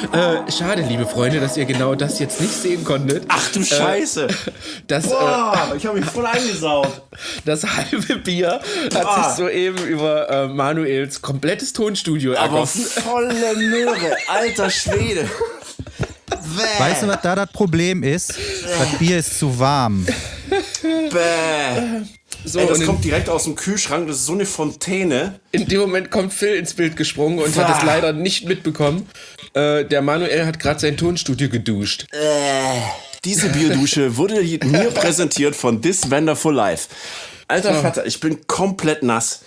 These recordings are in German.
Schade, liebe Freunde, dass ihr genau das jetzt nicht sehen konntet. Ach du Scheiße. Boah, ich habe mich voll eingesaugt. Das halbe Bier hat sich soeben über Manuels komplettes Tonstudio ergossen. Aber volle Möhre, alter Schwede. Weißt du, was da das Problem ist? Das Bier ist zu warm. Bäh. So, Ey, das kommt direkt aus dem Kühlschrank, das ist so eine Fontäne. In dem Moment kommt Phil ins Bild gesprungen und hat es leider nicht mitbekommen. Der Manuel hat gerade sein Tonstudio geduscht. Diese Bierdusche wurde mir präsentiert von This Wonderful Life. Alter Vater, ich bin komplett nass.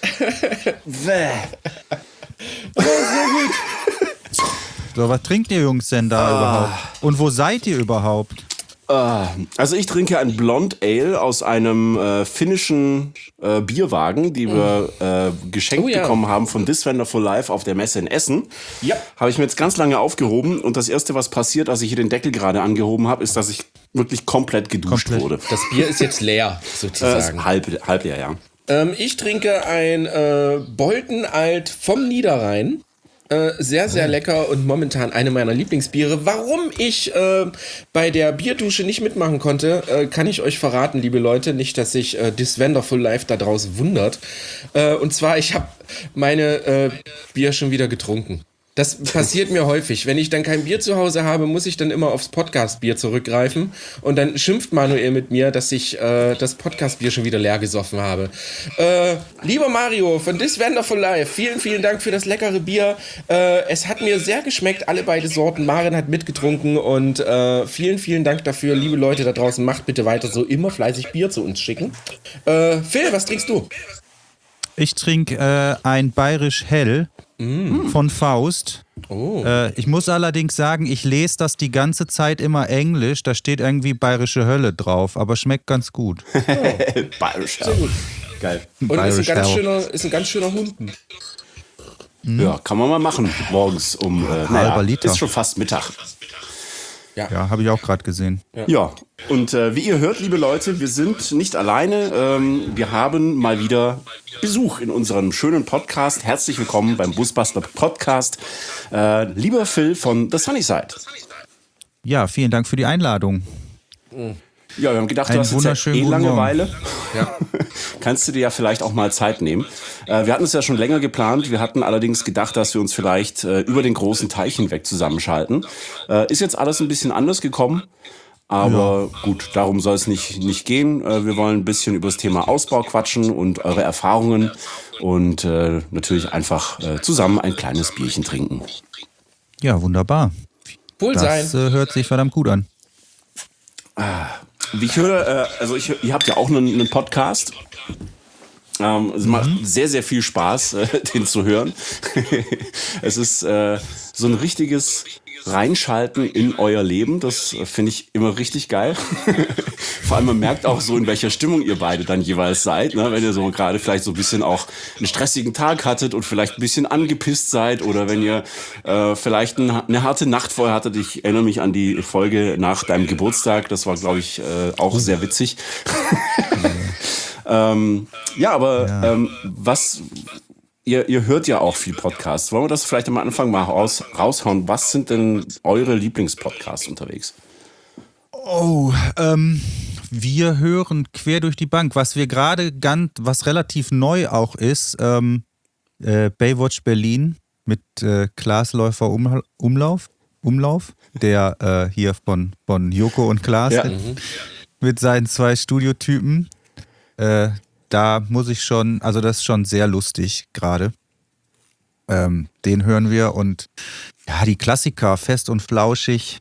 So, was trinkt ihr Jungs denn da überhaupt? Und wo seid ihr überhaupt? Also ich trinke ein Blonde Ale aus einem finnischen Bierwagen, die wir geschenkt bekommen haben von This Wonderful Life auf der Messe in Essen. Ja. Habe ich mir jetzt ganz lange aufgehoben und das Erste, was passiert, als ich hier den Deckel gerade angehoben habe, ist, dass ich wirklich komplett geduscht wurde. Das Bier ist jetzt leer, sozusagen. Halb leer, ja. Ich trinke ein Bolten Alt vom Niederrhein. Sehr, sehr lecker und momentan eine meiner Lieblingsbiere. Warum ich bei der Bierdusche nicht mitmachen konnte, kann ich euch verraten, liebe Leute. Nicht, dass sich This Wonderful Life da draußen wundert. Und zwar, ich habe meine Bier schon wieder getrunken. Das passiert mir häufig. Wenn ich dann kein Bier zu Hause habe, muss ich dann immer aufs Podcast-Bier zurückgreifen. Und dann schimpft Manuel mit mir, dass ich das Podcast-Bier schon wieder leer gesoffen habe. Lieber Mario von This Wonderful Life, vielen, vielen Dank für das leckere Bier. Es hat mir sehr geschmeckt, alle beide Sorten. Maren hat mitgetrunken und vielen, vielen Dank dafür. Liebe Leute da draußen, macht bitte weiter so, immer fleißig Bier zu uns schicken. Phil, was trinkst du? Ich trinke ein Bayerisch Hell von Faust. Oh. Ich muss allerdings sagen, ich lese das die ganze Zeit immer Englisch. Da steht irgendwie Bayerische Hölle drauf, aber schmeckt ganz gut. Bayerisch. Sehr gut. Geil. Und ist ein ganz schöner Hunden. Ja, kann man mal machen morgens um halber Liter. Ist schon fast Mittag. Ja, habe ich auch gerade gesehen. Ja, und wie ihr hört, liebe Leute, wir sind nicht alleine. Wir haben mal wieder Besuch in unserem schönen Podcast. Herzlich willkommen beim Busbastler Podcast. Lieber Phil von The Sunnyside. Ja, vielen Dank für die Einladung. Ja, wir haben gedacht, du hast jetzt ja Langeweile. Ja. Kannst du dir ja vielleicht auch mal Zeit nehmen. Wir hatten es ja schon länger geplant. Wir hatten allerdings gedacht, dass wir uns vielleicht über den großen Teich hinweg zusammenschalten. Ist jetzt alles ein bisschen anders gekommen. Aber gut, darum soll es nicht gehen. Wir wollen ein bisschen über das Thema Ausbau quatschen und eure Erfahrungen. Und natürlich einfach zusammen ein kleines Bierchen trinken. Ja, wunderbar. Cool sein. Das hört sich verdammt gut an. Wie ich höre, ihr habt ja auch einen Podcast. Es macht sehr, sehr viel Spaß, den zu hören. Es ist so ein richtiges Reinschalten in euer Leben. Das finde ich immer richtig geil. Vor allem, man merkt auch so, in welcher Stimmung ihr beide dann jeweils seid. Ne? Wenn ihr so gerade vielleicht so ein bisschen auch einen stressigen Tag hattet und vielleicht ein bisschen angepisst seid oder wenn ihr vielleicht eine harte Nacht vorher hattet. Ich erinnere mich an die Folge nach deinem Geburtstag. Das war, glaube ich, auch sehr witzig. Was... Ihr hört ja auch viel Podcasts. Wollen wir das vielleicht am Anfang mal raushauen? Was sind denn eure Lieblingspodcasts unterwegs? Wir hören quer durch die Bank. Was wir gerade was relativ neu auch ist, Baywatch Berlin mit Klaas Läufer Umlauf, der hier von Joko und Klaas mit seinen 2 Studiotypen. Da muss ich schon, also das ist schon sehr lustig gerade. Den hören wir und ja, die Klassiker, Fest und Flauschig.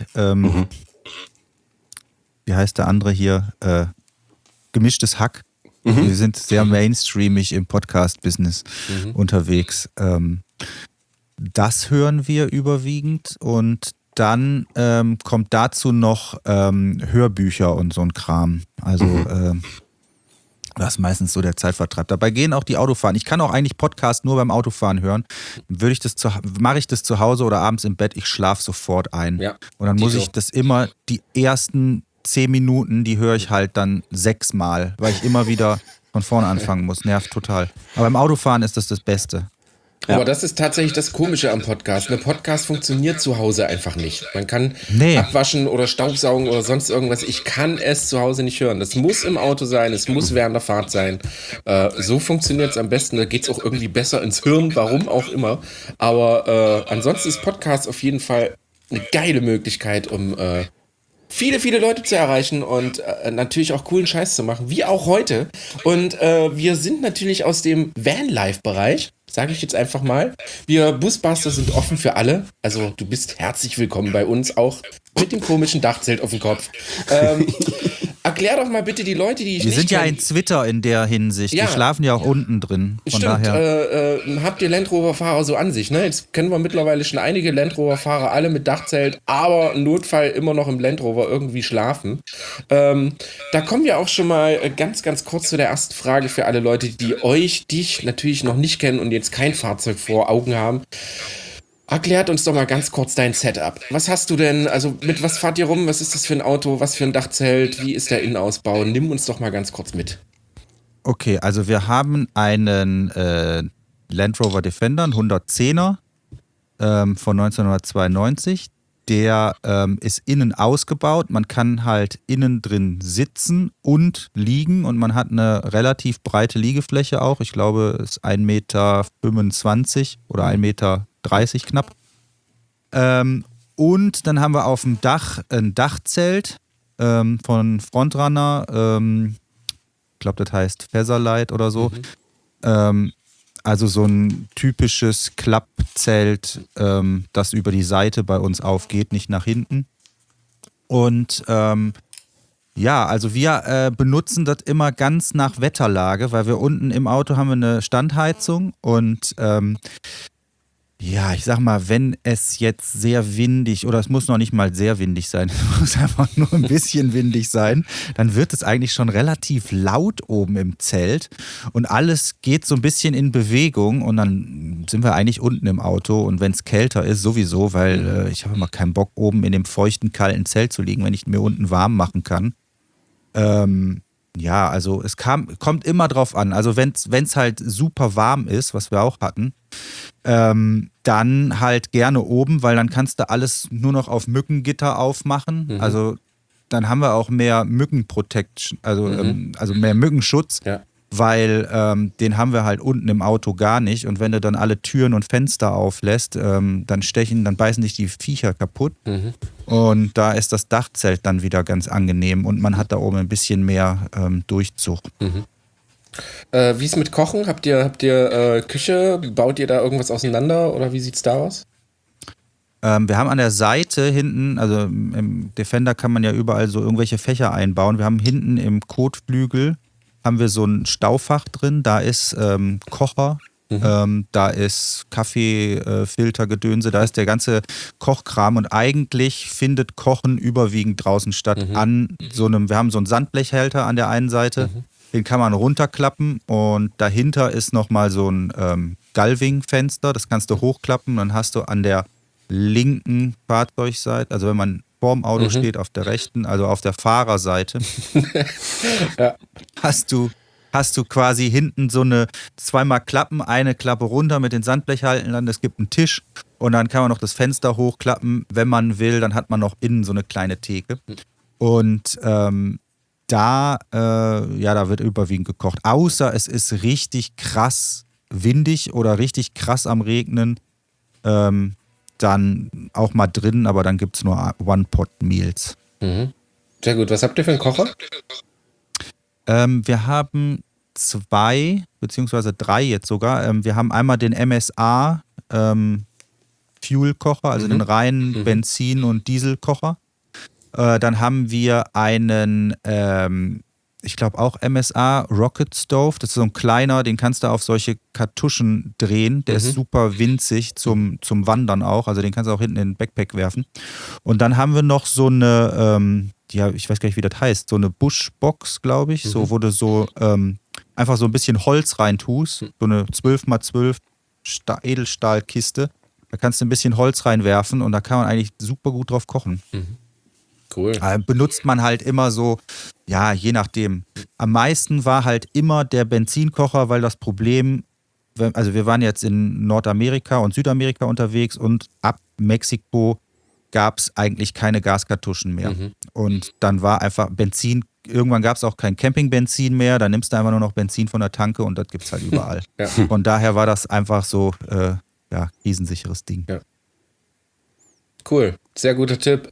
Wie heißt der andere hier? Gemischtes Hack. Wir sind sehr mainstreamig im Podcast-Business unterwegs. Das hören wir überwiegend und dann kommt dazu noch Hörbücher und so ein Kram. Also das ist meistens so der Zeitvertreib. Dabei gehen auch die Autofahren. Ich kann auch eigentlich Podcast nur beim Autofahren hören. Mache ich das zu Hause oder abends im Bett, ich schlafe sofort ein. Ja, und dann muss ich das immer, die ersten 10 Minuten, die höre ich halt dann 6-mal, weil ich immer wieder von vorne anfangen muss. Nervt total. Aber beim Autofahren ist das Beste. Ja. Aber das ist tatsächlich das Komische am Podcast. Ein Podcast funktioniert zu Hause einfach nicht. Man kann abwaschen oder Staubsaugen oder sonst irgendwas. Ich kann es zu Hause nicht hören. Das muss im Auto sein, es muss während der Fahrt sein. So funktioniert es am besten. Da geht es auch irgendwie besser ins Hirn, warum auch immer. Aber ansonsten ist Podcast auf jeden Fall eine geile Möglichkeit, um viele, viele Leute zu erreichen und natürlich auch coolen Scheiß zu machen, wie auch heute. Und wir sind natürlich aus dem Vanlife-Bereich, sage ich jetzt einfach mal. Wir Busbuster sind offen für alle. Also du bist herzlich willkommen bei uns, auch mit dem komischen Dachzelt auf dem Kopf. Erklär doch mal bitte die Leute, die ich Wir nicht sind ja kenn- ein Twitter in der Hinsicht. Ja. Wir schlafen ja auch unten drin. Von Stimmt, daher. habt ihr Land Rover-Fahrer so an sich, ne? Jetzt kennen wir mittlerweile schon einige Land Rover-Fahrer, alle mit Dachzelt, aber im Notfall immer noch im Land Rover irgendwie schlafen. Da kommen wir auch schon mal ganz, ganz kurz zu der ersten Frage für alle Leute, die dich natürlich noch nicht kennen und jetzt kein Fahrzeug vor Augen haben. Erklärt uns doch mal ganz kurz dein Setup. Was hast du denn, also mit was fahrt ihr rum? Was ist das für ein Auto? Was für ein Dachzelt? Wie ist der Innenausbau? Nimm uns doch mal ganz kurz mit. Okay, also wir haben einen Land Rover Defender, einen 110er von 1992. Der ist innen ausgebaut. Man kann halt innen drin sitzen und liegen und man hat eine relativ breite Liegefläche auch. Ich glaube, es ist 1,25 Meter oder 1,30 Meter knapp. Und dann haben wir auf dem Dach ein Dachzelt von Frontrunner. Ich glaube, das heißt Featherlight oder so. Also so ein typisches Klappzelt, das über die Seite bei uns aufgeht, nicht nach hinten. Und ja, also wir benutzen das immer ganz nach Wetterlage, weil wir unten im Auto haben wir eine Standheizung und ja, ich sag mal, wenn es jetzt sehr windig, oder es muss noch nicht mal sehr windig sein, es muss einfach nur ein bisschen windig sein, dann wird es eigentlich schon relativ laut oben im Zelt und alles geht so ein bisschen in Bewegung und dann sind wir eigentlich unten im Auto und wenn es kälter ist, sowieso, weil ich habe immer keinen Bock, oben in dem feuchten, kalten Zelt zu liegen, wenn ich mir unten warm machen kann. Ja, also es kommt immer drauf an. Also wenn es halt super warm ist, was wir auch hatten, dann halt gerne oben, weil dann kannst du alles nur noch auf Mückengitter aufmachen. Also dann haben wir auch mehr Mückenprotection, also mehr Mückenschutz, weil den haben wir halt unten im Auto gar nicht. Und wenn du dann alle Türen und Fenster auflässt, dann beißen dich die Viecher kaputt. Und da ist das Dachzelt dann wieder ganz angenehm und man hat da oben ein bisschen mehr Durchzug. Wie ist mit Kochen? Habt ihr Küche? Baut ihr da irgendwas auseinander oder wie sieht's da aus? Wir haben an der Seite hinten, also im Defender kann man ja überall so irgendwelche Fächer einbauen. Wir haben hinten im Kotflügel haben wir so ein Staufach drin, da ist Kocher, da ist Kaffeefiltergedönse, da ist der ganze Kochkram und eigentlich findet Kochen überwiegend draußen statt an so einem, wir haben so einen Sandblechhalter an der einen Seite, den kann man runterklappen und dahinter ist nochmal so ein Galving-Fenster, das kannst du hochklappen, dann hast du an der linken Fahrzeugseite, also wenn man vorm Auto steht, auf der rechten, also auf der Fahrerseite, hast du quasi hinten so eine zweimal Klappen, eine Klappe runter mit den Sandblechhaltern, es gibt einen Tisch und dann kann man noch das Fenster hochklappen, wenn man will, dann hat man noch innen so eine kleine Theke. Und da wird überwiegend gekocht. Außer es ist richtig krass windig oder richtig krass am Regnen, dann auch mal drin, aber dann gibt es nur One-Pot-Meals. Sehr gut. Was habt ihr für einen Kocher? Wir haben 2, beziehungsweise 3 jetzt sogar. Wir haben einmal den MSA Fuel-Kocher, also den reinen Benzin- und Dieselkocher. Dann haben wir einen, ich glaube auch MSA Rocket Stove. Das ist so ein kleiner, den kannst du auf solche Kartuschen drehen. Der ist super winzig zum Wandern auch. Also den kannst du auch hinten in den Backpack werfen. Und dann haben wir noch so eine, ich weiß gar nicht, wie das heißt, so eine Bushbox, glaube ich. So, wo du so einfach so ein bisschen Holz reintust. So eine 12x12 Edelstahlkiste. Da kannst du ein bisschen Holz reinwerfen und da kann man eigentlich super gut drauf kochen. Cool. Benutzt man halt immer so, ja, je nachdem. Am meisten war halt immer der Benzinkocher, weil das Problem also wir waren jetzt in Nordamerika und Südamerika unterwegs und ab Mexiko gab es eigentlich keine Gaskartuschen mehr. Und dann war einfach Benzin, irgendwann gab es auch kein Campingbenzin mehr, dann nimmst du einfach nur noch Benzin von der Tanke und das gibt es halt überall. Ja. Von daher war das einfach so, krisensicheres Ding. Ja. Cool, sehr guter Tipp.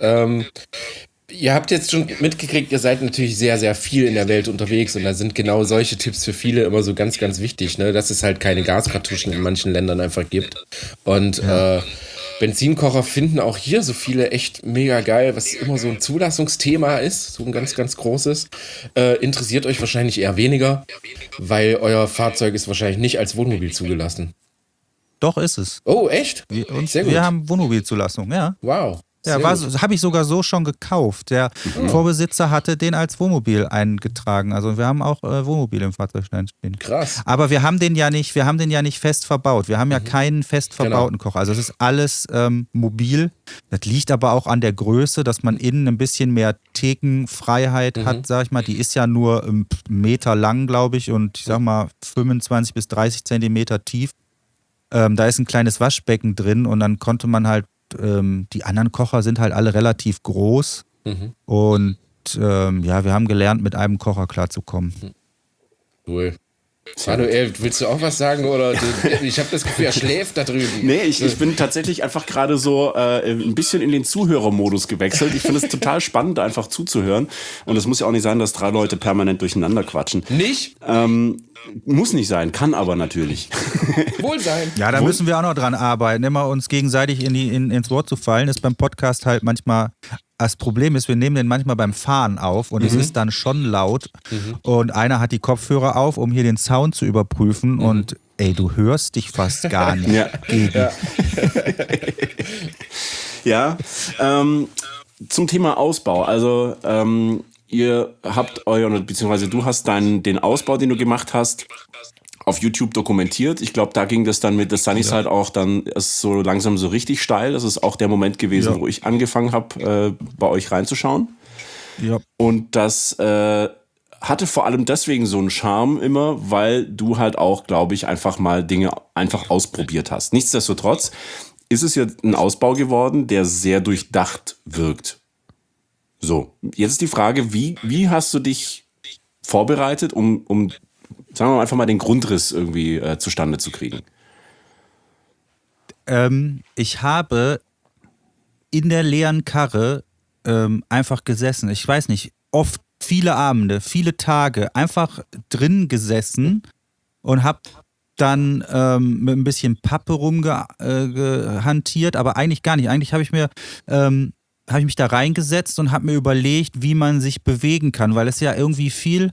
Ihr habt jetzt schon mitgekriegt, ihr seid natürlich sehr, sehr viel in der Welt unterwegs und da sind genau solche Tipps für viele immer so ganz, ganz wichtig, ne? Dass es halt keine Gaskartuschen in manchen Ländern einfach gibt. Und Benzinkocher finden auch hier so viele echt mega geil, was immer so ein Zulassungsthema ist, so ein ganz, ganz großes. Interessiert euch wahrscheinlich eher weniger, weil euer Fahrzeug ist wahrscheinlich nicht als Wohnmobil zugelassen. Doch, ist es. Oh, echt? Sehr gut. Wir haben Wohnmobilzulassung, ja. Wow. Ja, habe ich sogar so schon gekauft. Der Vorbesitzer hatte den als Wohnmobil eingetragen. Also wir haben auch Wohnmobil im Fahrzeugschein stehen. Krass. Aber wir haben den ja nicht fest verbaut. Wir haben ja keinen fest verbauten Kocher. Also es ist alles mobil. Das liegt aber auch an der Größe, dass man innen ein bisschen mehr Thekenfreiheit hat, sag ich mal. Die ist ja nur 1 Meter lang, glaube ich, und ich sag mal 25 bis 30 Zentimeter tief. Da ist ein kleines Waschbecken drin und dann konnte man halt die anderen Kocher sind halt alle relativ groß und wir haben gelernt, mit einem Kocher klarzukommen. Cool. Manuel, willst du auch was sagen? Oder ich habe das Gefühl, er schläft da drüben. Nee, ich bin tatsächlich einfach gerade so ein bisschen in den Zuhörermodus gewechselt. Ich finde es total spannend, einfach zuzuhören. Und es muss ja auch nicht sein, dass 3 Leute permanent durcheinander quatschen. Nicht? Muss nicht sein, kann aber natürlich. Wohl sein. Ja, da müssen wir auch noch dran arbeiten. Immer uns gegenseitig ins Wort zu fallen, ist beim Podcast halt manchmal. Das Problem ist, wir nehmen den manchmal beim Fahren auf und es ist dann schon laut. Und einer hat die Kopfhörer auf, um hier den Sound zu überprüfen. Und ey, du hörst dich fast gar nicht. Ja, zum Thema Ausbau. Also ihr habt beziehungsweise du hast den Ausbau, den du gemacht hast, auf YouTube dokumentiert. Ich glaube, da ging das dann mit The Sunnyside auch dann so langsam so richtig steil. Das ist auch der Moment gewesen, wo ich angefangen habe, bei euch reinzuschauen. Ja. Und das hatte vor allem deswegen so einen Charme immer, weil du halt auch, glaube ich, einfach mal Dinge einfach ausprobiert hast. Nichtsdestotrotz ist es ja ein Ausbau geworden, der sehr durchdacht wirkt. So, jetzt ist die Frage, wie hast du dich vorbereitet, um sagen wir mal einfach mal den Grundriss irgendwie zustande zu kriegen? Ich habe in der leeren Karre einfach gesessen. Ich weiß nicht, oft viele Abende, viele Tage einfach drin gesessen und habe dann mit ein bisschen Pappe rumgehantiert, aber eigentlich gar nicht. Eigentlich habe ich mich da reingesetzt und habe mir überlegt, wie man sich bewegen kann, weil es ja irgendwie viel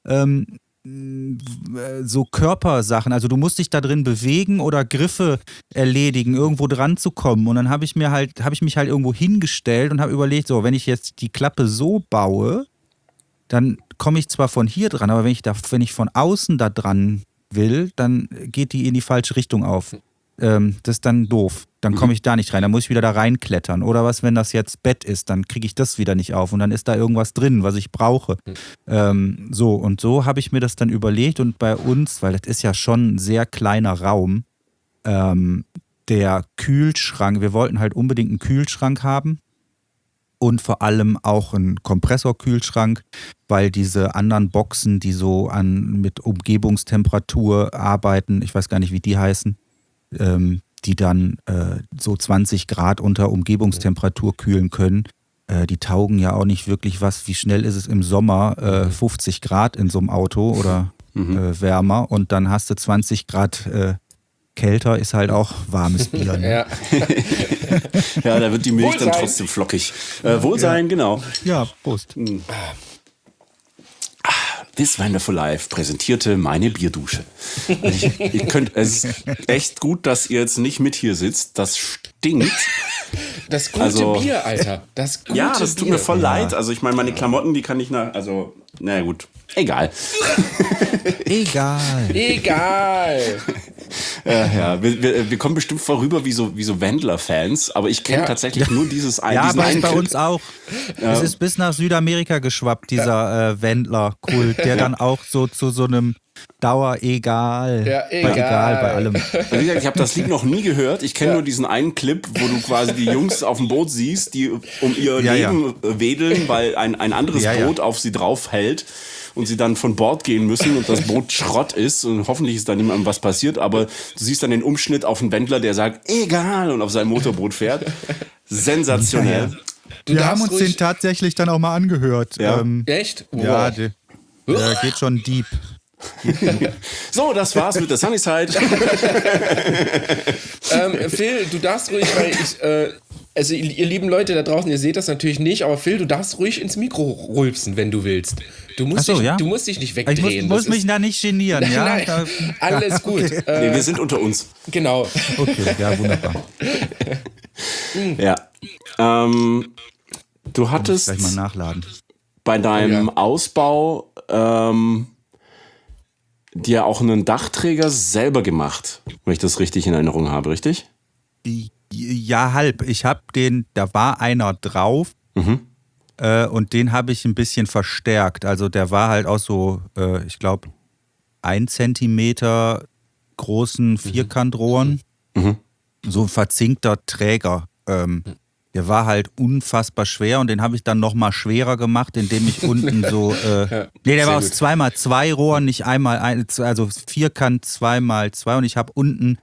so Körpersachen, also du musst dich da drin bewegen oder Griffe erledigen, irgendwo dran zu kommen. Und dann habe ich mich halt irgendwo hingestellt und habe überlegt, so, wenn ich jetzt die Klappe so baue, dann komme ich zwar von hier dran, aber wenn ich von außen da dran will, dann geht die in die falsche Richtung auf. Das ist dann doof. Dann komme ich da nicht rein. Dann muss ich wieder da reinklettern. Oder was, wenn das jetzt Bett ist, dann kriege ich das wieder nicht auf. Und dann ist da irgendwas drin, was ich brauche. So habe ich mir das dann überlegt. Und bei uns, weil das ist ja schon ein sehr kleiner Raum, der Kühlschrank, wir wollten halt unbedingt einen Kühlschrank haben. Und vor allem auch einen Kompressorkühlschrank, weil diese anderen Boxen, die so mit Umgebungstemperatur arbeiten, ich weiß gar nicht, wie die heißen, die dann so 20 Grad unter Umgebungstemperatur kühlen können, die taugen ja auch nicht wirklich was. Wie schnell ist es im Sommer 50 Grad in so einem Auto oder wärmer und dann hast du 20 Grad kälter, ist halt auch warmes Bier. Ne? Ja. Ja, da wird die Milch dann trotzdem flockig. Wohlsein, genau. Ja, Prost. This Wonderful Life präsentierte meine Bierdusche. Es ist echt gut, dass ihr jetzt nicht mit hier sitzt. Das stinkt. Das gute Bier, Alter. Das gute ja, das tut mir voll leid. Also ich meine, meine Klamotten, die kann ich naja gut. Egal. Egal. Ja, wir kommen bestimmt vorüber wie so Wendler-Fans, aber ich kenne tatsächlich nur dieses einen. Ja, aber ist bei uns auch. Ja. Es ist bis nach Südamerika geschwappt, dieser Wendler-Kult, der dann auch so zu so einem Dauer egal. Ja, Egal bei allem. Also wie gesagt, ich habe das Lied noch nie gehört. Ich kenne nur diesen einen Clip, wo du quasi die Jungs auf dem Boot siehst, die um ihr Leben wedeln, weil ein anderes Boot auf sie drauf hält und sie dann von Bord gehen müssen und das Boot Schrott ist und hoffentlich ist da niemandem was passiert, aber du siehst dann den Umschnitt auf einen Wendler, der sagt, egal, und auf seinem Motorboot fährt. Sensationell. Wir haben uns den tatsächlich dann auch mal angehört. Ja. Echt? Wow. Ja, der geht schon deep. So, das war's mit der Sunnyside. Phil, du darfst ruhig, weil also ihr lieben Leute da draußen, ihr seht das natürlich nicht, aber Phil, du darfst ruhig ins Mikro rülpsen, wenn du willst. Du musst dich nicht wegdrehen. Ich muss mich da nicht genieren, ja? Nein, alles gut. Okay. Nee, wir sind unter uns. Genau. Okay, ja, wunderbar. Ja. Du hattest Gleich mal nachladen. bei deinem Ausbau dir auch einen Dachträger selber gemacht, wenn ich das richtig in Erinnerung habe, richtig? Ja, halb. Da war einer drauf und den habe ich ein bisschen verstärkt. Also der war halt auch so, ich glaube, 1 Zentimeter großen Vierkantrohren. So ein verzinkter Träger. Der war halt unfassbar schwer und den habe ich dann nochmal schwerer gemacht, indem ich unten so. Der war aus 2x2 Rohren, nicht einmal also Vierkant 2x2 und ich habe unten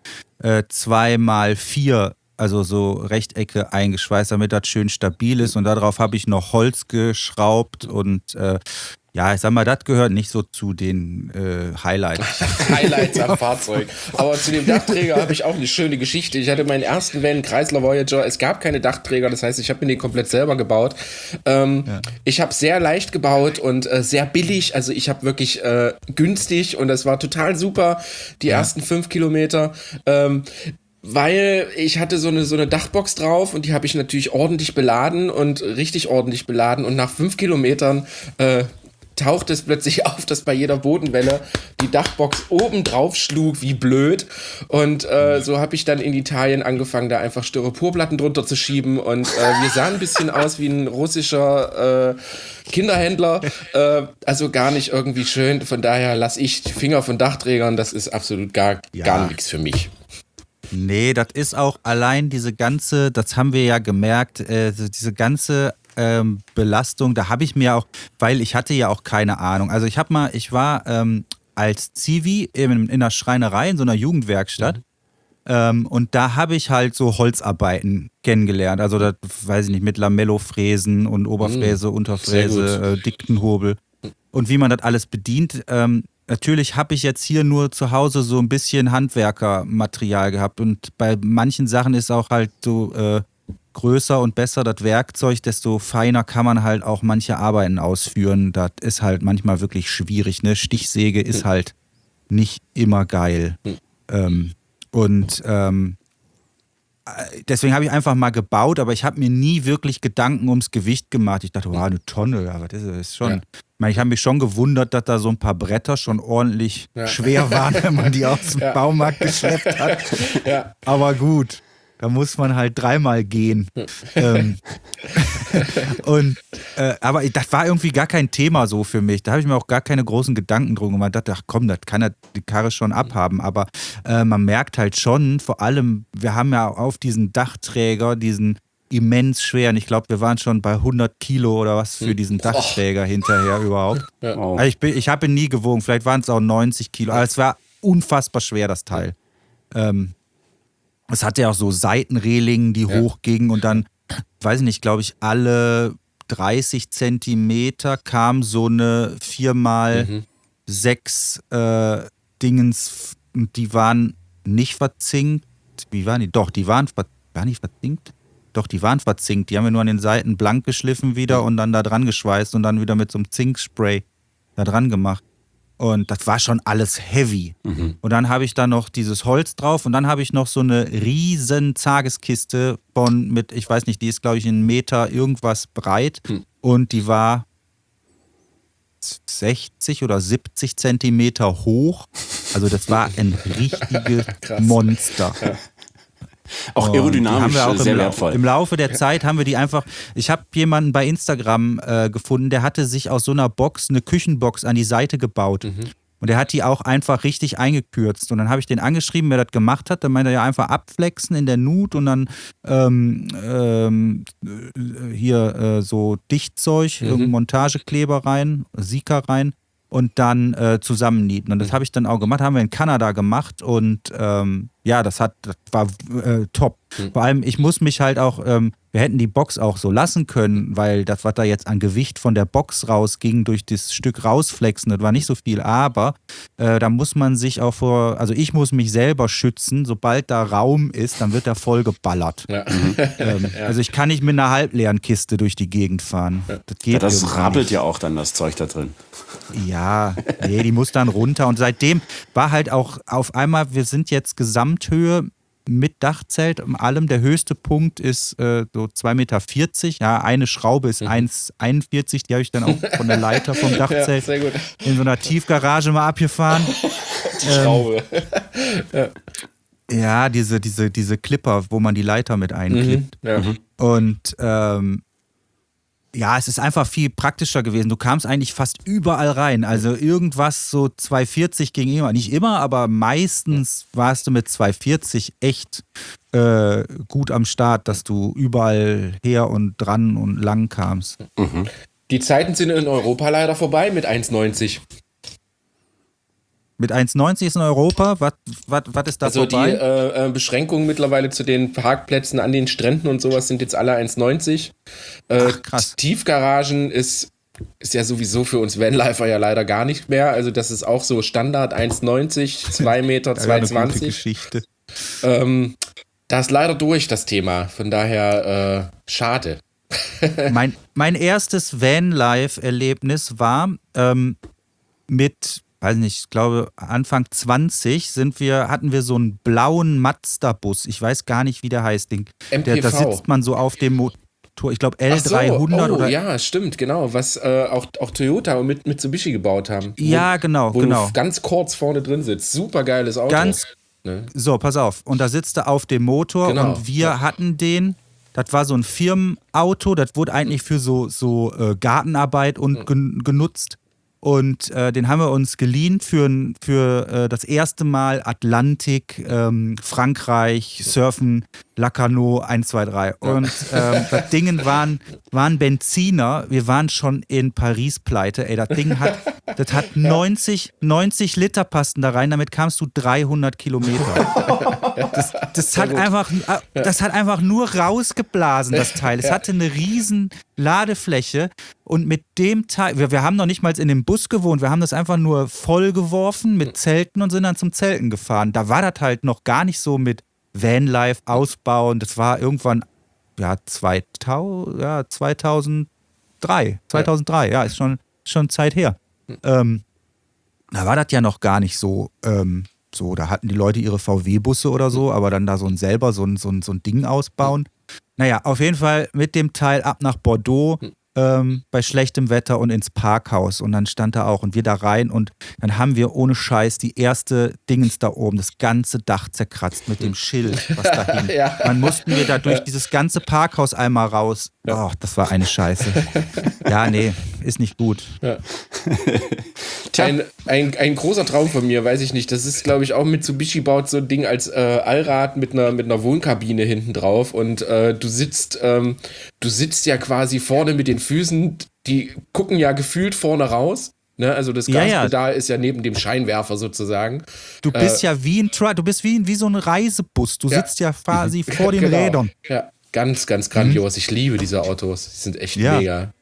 2x4, also so Rechtecke eingeschweißt, damit das schön stabil ist und darauf habe ich noch Holz geschraubt und ich sag mal, das gehört nicht so zu den Highlights. Highlights am Fahrzeug. Aber zu dem Dachträger habe ich auch eine schöne Geschichte. Ich hatte meinen ersten Van, Chrysler Voyager. Es gab keine Dachträger, das heißt, ich habe mir den komplett selber gebaut. Ich habe sehr leicht gebaut und sehr billig. Also ich habe wirklich günstig und das war total super, die ersten 5 Kilometer. Weil ich hatte so eine Dachbox drauf und die habe ich natürlich ordentlich beladen und richtig ordentlich beladen. Und nach 5 Kilometern taucht es plötzlich auf, dass bei jeder Bodenwelle die Dachbox oben drauf schlug, wie blöd. Und so habe ich dann in Italien angefangen, da einfach Styroporplatten drunter zu schieben. Und wir sahen ein bisschen aus wie ein russischer Kinderhändler. Also gar nicht irgendwie schön. Von daher lasse ich die Finger von Dachträgern. Das ist absolut gar nichts für mich. Nee, das ist auch allein das haben wir ja gemerkt, diese ganze Belastung, da habe ich mir auch, weil ich hatte ja auch keine Ahnung. Also ich war als Zivi in der Schreinerei, in so einer Jugendwerkstatt und da habe ich halt so Holzarbeiten kennengelernt. Also das, weiß ich nicht, mit Lamellofräsen und Oberfräse, Unterfräse, Diktenhobel und wie man das alles bedient. Natürlich habe ich jetzt hier nur zu Hause so ein bisschen Handwerkermaterial gehabt und bei manchen Sachen ist auch halt so größer und besser das Werkzeug, desto feiner kann man halt auch manche Arbeiten ausführen. Das ist halt manchmal wirklich schwierig. Ne? Stichsäge ist halt nicht immer geil. Deswegen habe ich einfach mal gebaut, aber ich habe mir nie wirklich Gedanken ums Gewicht gemacht. Ich dachte, wow, eine Tonne, aber das ist schon. Ich habe mich schon gewundert, dass da so ein paar Bretter schon ordentlich schwer waren, wenn man die aus dem Baumarkt geschleppt hat. Ja. Aber gut, da muss man halt 3-mal gehen. Aber das war irgendwie gar kein Thema so für mich. Da habe ich mir auch gar keine großen Gedanken drum gemacht. Ich dachte, ach komm, das kann die Karre schon abhaben. Aber man merkt halt schon, vor allem, wir haben ja auf diesen Dachträger, diesen immens schweren, ich glaube, wir waren schon bei 100 Kilo oder was für diesen Dachträger hinterher überhaupt. Ja. Also ich habe ihn nie gewogen, vielleicht waren es auch 90 Kilo, aber es war unfassbar schwer, das Teil. Es hatte ja auch so Seitenrehlingen, die hochgingen und dann, weiß ich nicht, glaube ich, alle 30 Zentimeter kam so eine 4x6 Dingens und die waren nicht verzinkt. Wie waren die? Doch, die waren nicht verzinkt? Doch, die waren verzinkt. Die haben wir nur an den Seiten blank geschliffen wieder und dann da dran geschweißt und dann wieder mit so einem Zinkspray da dran gemacht. Und das war schon alles heavy. Und dann habe ich da noch dieses Holz drauf und dann habe ich noch so eine riesen Tageskiste ich weiß nicht, die ist glaube ich 1 Meter irgendwas breit und die war 60 oder 70 Zentimeter hoch. Also das war ein richtiges Monster. Ja. Auch aerodynamisch sehr wertvoll. Im Laufe der Zeit haben wir die einfach, ich habe jemanden bei Instagram gefunden, der hatte sich aus so einer Box eine Küchenbox an die Seite gebaut. Und der hat die auch einfach richtig eingekürzt. Und dann habe ich den angeschrieben, wer das gemacht hat. Dann meinte er ja einfach abflexen in der Nut und dann so Dichtzeug, irgendein Montagekleber rein, Sika rein und dann zusammennieten. Und das habe ich dann auch gemacht, haben wir in Kanada gemacht und das war top. Vor allem, ich muss mich halt auch, wir hätten die Box auch so lassen können, weil das, was da jetzt an Gewicht von der Box rausging, durch das Stück rausflexen, das war nicht so viel, aber da muss man sich auch ich muss mich selber schützen, sobald da Raum ist, dann wird er voll geballert. Ja. Also ich kann nicht mit einer halbleeren Kiste durch die Gegend fahren. Das geht das rabbelt ja auch dann das Zeug da drin. Ja, nee, die muss dann runter und seitdem war halt auch auf einmal, wir sind jetzt Gesamthöhe mit Dachzelt und allem. Der höchste Punkt ist so 2,40 Meter. Ja, eine Schraube ist 1,41. Die habe ich dann auch von der Leiter vom Dachzelt in so einer Tiefgarage mal abgefahren. Die Schraube. Ja, diese Clipper, wo man die Leiter mit einklippt. Und es ist einfach viel praktischer gewesen. Du kamst eigentlich fast überall rein. Also irgendwas so 2,40 ging immer. Nicht immer, aber meistens warst du mit 2,40 echt gut am Start, dass du überall her und dran und lang kamst. Die Zeiten sind in Europa leider vorbei mit 1,90. Mit 1,90 ist in Europa? Was ist da vorbei? Also die Beschränkungen mittlerweile zu den Parkplätzen an den Stränden und sowas sind jetzt alle 1,90. Krass. Tiefgaragen ist ja sowieso für uns Vanlifer ja leider gar nicht mehr. Also das ist auch so Standard 1,90, 2 Meter, 2,20. Geschichte. Das ist leider durch, das Thema. Von daher schade. Mein erstes Vanlife-Erlebnis war mit, weiß nicht, ich glaube Anfang 20 hatten wir so einen blauen Mazda-Bus. Ich weiß gar nicht, wie der heißt. MPV. Da sitzt man so auf dem Motor, ich glaube L300 oder. Ja, stimmt, genau. Was auch Toyota und Mitsubishi gebaut haben. Ja, genau. Wo du ganz kurz vorne drin sitzt. Super geiles Auto. So, pass auf. Und da sitzt er auf dem Motor und wir hatten den. Das war so ein Firmenauto, das wurde eigentlich für so Gartenarbeit und genutzt. Und den haben wir uns geliehen für das erste Mal Atlantik, Frankreich, Surfen, Lacanau, 1, 2, 3. Und das Ding waren Benziner. Wir waren schon in Paris pleite. Ey, das Ding hat 90 Liter passten da rein. Damit kamst du 300 Kilometer. Das hat einfach nur rausgeblasen, das Teil. Es hatte eine riesen Ladefläche. Und mit dem Teil, wir haben noch nicht mal in dem Bus gewohnt, wir haben das einfach nur voll geworfen mit Zelten und sind dann zum Zelten gefahren. Da war das halt noch gar nicht so mit Vanlife ausbauen. Das war irgendwann 2003. Ja, ist schon Zeit her. Da war das ja noch gar nicht so, da hatten die Leute ihre VW-Busse oder so, aber dann da so ein Ding ausbauen. Naja, auf jeden Fall mit dem Teil ab nach Bordeaux, bei schlechtem Wetter und ins Parkhaus. Und dann stand da auch und wir da rein und dann haben wir ohne Scheiß die erste Dingens da oben, das ganze Dach zerkratzt mit dem Schild, was da hing. Dann mussten wir da durch dieses ganze Parkhaus einmal raus. Oh, das war eine Scheiße. Ja, nee, ist nicht gut. Ja. Ein großer Traum von mir, weiß ich nicht, das ist, glaube ich, auch Mitsubishi baut so ein Ding als Allrad mit einer Wohnkabine hinten drauf und du sitzt ja quasi vorne mit den Füßen, die gucken ja gefühlt vorne raus. Ne? Also das Gaspedal ist ja neben dem Scheinwerfer sozusagen. Du bist ja wie ein Truck, du bist wie so ein Reisebus. Du sitzt ja quasi vor den Rädern. Ja, ganz, ganz grandios. Ich liebe diese Autos. Die sind echt mega.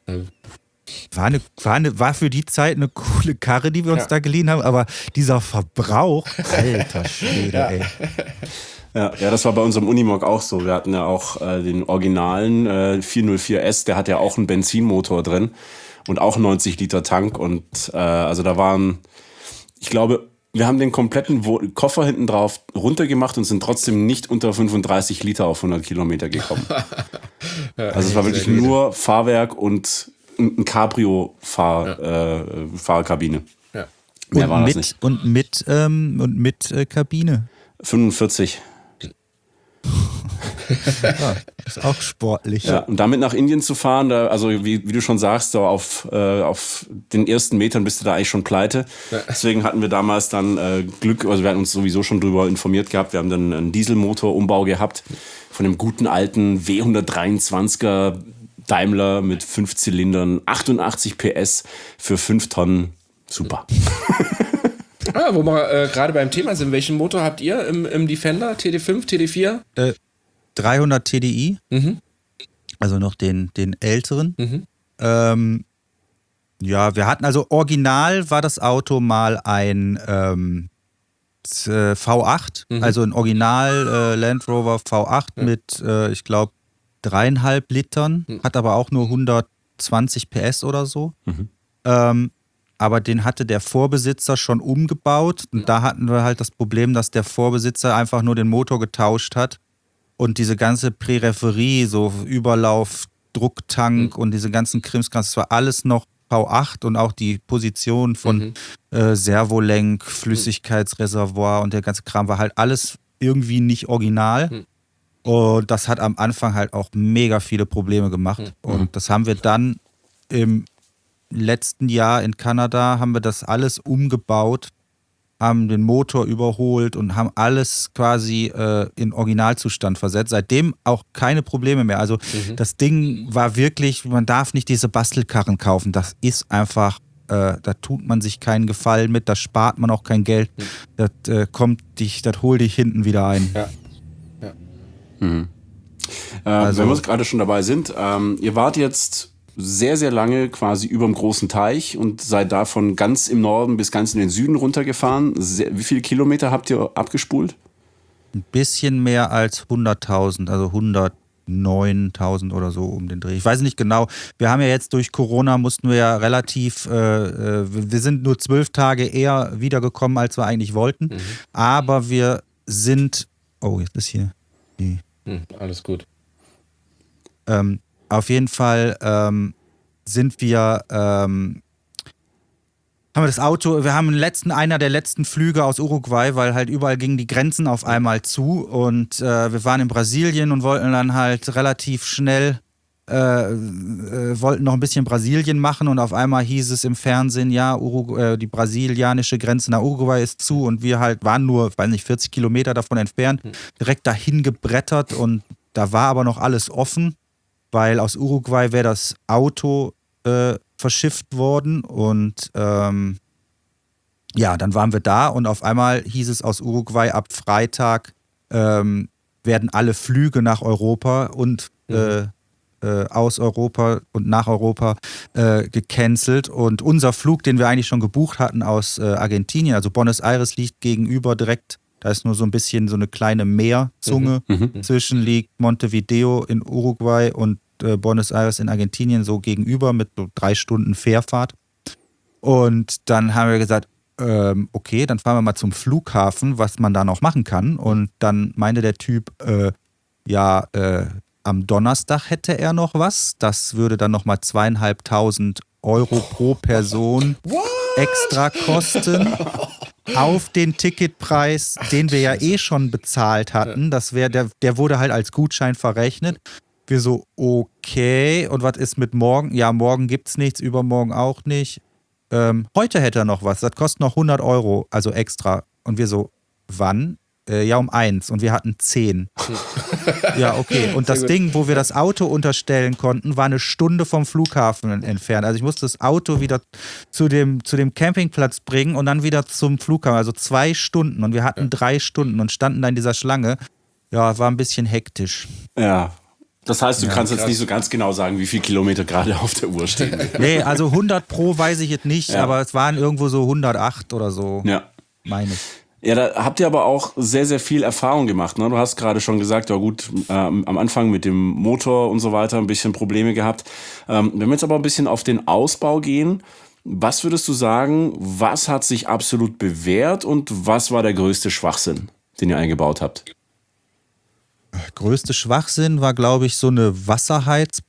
War für die Zeit eine coole Karre, die wir uns da geliehen haben, aber dieser Verbrauch, alter Schwede, ey. Ja, das war bei unserem Unimog auch so. Wir hatten ja auch den originalen 404S, der hat ja auch einen Benzinmotor drin und auch 90 Liter Tank. Und also da waren, ich glaube, wir haben den kompletten Koffer hinten drauf runtergemacht und sind trotzdem nicht unter 35 Liter auf 100 Kilometer gekommen. Also es war wirklich nur Fahrwerk und ein Cabrio-Fahrkabine. Mehr war das nicht. Und mit Kabine. 45. Ja, ist auch sportlich. Ja, und damit nach Indien zu fahren, da, also wie du schon sagst, so auf den ersten Metern bist du da eigentlich schon pleite. Ja. Deswegen hatten wir damals dann Glück, also wir hatten uns sowieso schon drüber informiert gehabt, wir haben dann einen Dieselmotorumbau gehabt von dem guten alten W123er Daimler mit 5 Zylindern, 88 PS für 5 Tonnen. Super. Wo wir gerade beim Thema sind, welchen Motor habt ihr im Defender? TD5, TD4? 300 TDI, also noch den älteren. Ja, wir hatten also original war das Auto mal ein V8, also ein Original Land Rover V8 mit, ich glaube, 3,5 Litern, hat aber auch nur 120 PS oder so. Aber den hatte der Vorbesitzer schon umgebaut und da hatten wir halt das Problem, dass der Vorbesitzer einfach nur den Motor getauscht hat und diese ganze Präreferie, so Überlauf, Drucktank und diese ganzen Krimskrams, das war alles noch V8 und auch die Position von Servolenk, Flüssigkeitsreservoir und der ganze Kram war halt alles irgendwie nicht original. Und das hat am Anfang halt auch mega viele Probleme gemacht. Und das haben wir dann im letzten Jahr in Kanada, haben wir das alles umgebaut, haben den Motor überholt und haben alles quasi in Originalzustand versetzt. Seitdem auch keine Probleme mehr. Also das Ding war wirklich, man darf nicht diese Bastelkarren kaufen. Das ist einfach, da tut man sich keinen Gefallen mit, da spart man auch kein Geld. Das holt dich hinten wieder ein. Ja. Also, wenn wir gerade schon dabei sind, ihr wart jetzt sehr, sehr lange quasi über dem großen Teich und seid da von ganz im Norden bis ganz in den Süden runtergefahren. Wie viele Kilometer habt ihr abgespult? Ein bisschen mehr als 100.000, also 109.000 oder so um den Dreh. Ich weiß nicht genau. Wir haben ja jetzt durch Corona mussten wir ja relativ, wir sind nur 12 Tage eher wiedergekommen, als wir eigentlich wollten. Aber wir sind, jetzt ist hier die... alles gut. Auf jeden Fall sind wir, haben wir das Auto, wir haben einer der letzten Flüge aus Uruguay, weil halt überall gingen die Grenzen auf einmal zu und wir waren in Brasilien und wollten dann halt relativ schnell, wollten noch ein bisschen Brasilien machen und auf einmal hieß es im Fernsehen, ja, die brasilianische Grenze nach Uruguay ist zu und wir halt waren nur, weiß nicht, 40 Kilometer davon entfernt, direkt dahin gebrettert und da war aber noch alles offen, weil aus Uruguay wäre das Auto verschifft worden und dann waren wir da und auf einmal hieß es aus Uruguay, ab Freitag werden alle Flüge nach Europa und aus Europa und nach Europa gecancelt und unser Flug, den wir eigentlich schon gebucht hatten aus Argentinien, also Buenos Aires liegt gegenüber direkt, da ist nur so ein bisschen so eine kleine Meerzunge zwischen, liegt Montevideo in Uruguay und Buenos Aires in Argentinien so gegenüber mit so 3 Stunden Fährfahrt. Und dann haben wir gesagt, okay, dann fahren wir mal zum Flughafen, was man da noch machen kann. Und dann meinte der Typ, am Donnerstag hätte er noch was. Das würde dann nochmal 2.500 Euro pro Person extra kosten. Auf den Ticketpreis, den wir ja eh schon bezahlt hatten. Das wäre der wurde halt als Gutschein verrechnet. Wir so, okay, und was ist mit morgen? Ja, morgen gibt's nichts, übermorgen auch nicht. Heute hätte er noch was, das kostet noch 100 Euro, also extra. Und wir so, wann? Ja, um 1 und wir hatten 10. Ja, okay. Und das Ding, wo wir das Auto unterstellen konnten, war eine Stunde vom Flughafen entfernt. Also ich musste das Auto wieder zu dem Campingplatz bringen und dann wieder zum Flughafen. Also 2 Stunden und wir hatten 3 Stunden und standen da in dieser Schlange. Ja, war ein bisschen hektisch. Ja. Das heißt, du kannst jetzt nicht so ganz genau sagen, wie viele Kilometer gerade auf der Uhr stehen. Nee, also 100 pro weiß ich jetzt nicht, aber es waren irgendwo so 108 oder so, meine ich. Ja, da habt ihr aber auch sehr, sehr viel Erfahrung gemacht. Ne? Du hast gerade schon gesagt, ja gut, am Anfang mit dem Motor und so weiter ein bisschen Probleme gehabt. Wenn wir jetzt aber ein bisschen auf den Ausbau gehen, was würdest du sagen, was hat sich absolut bewährt und was war der größte Schwachsinn, den ihr eingebaut habt? Größte Schwachsinn war, glaube ich, so eine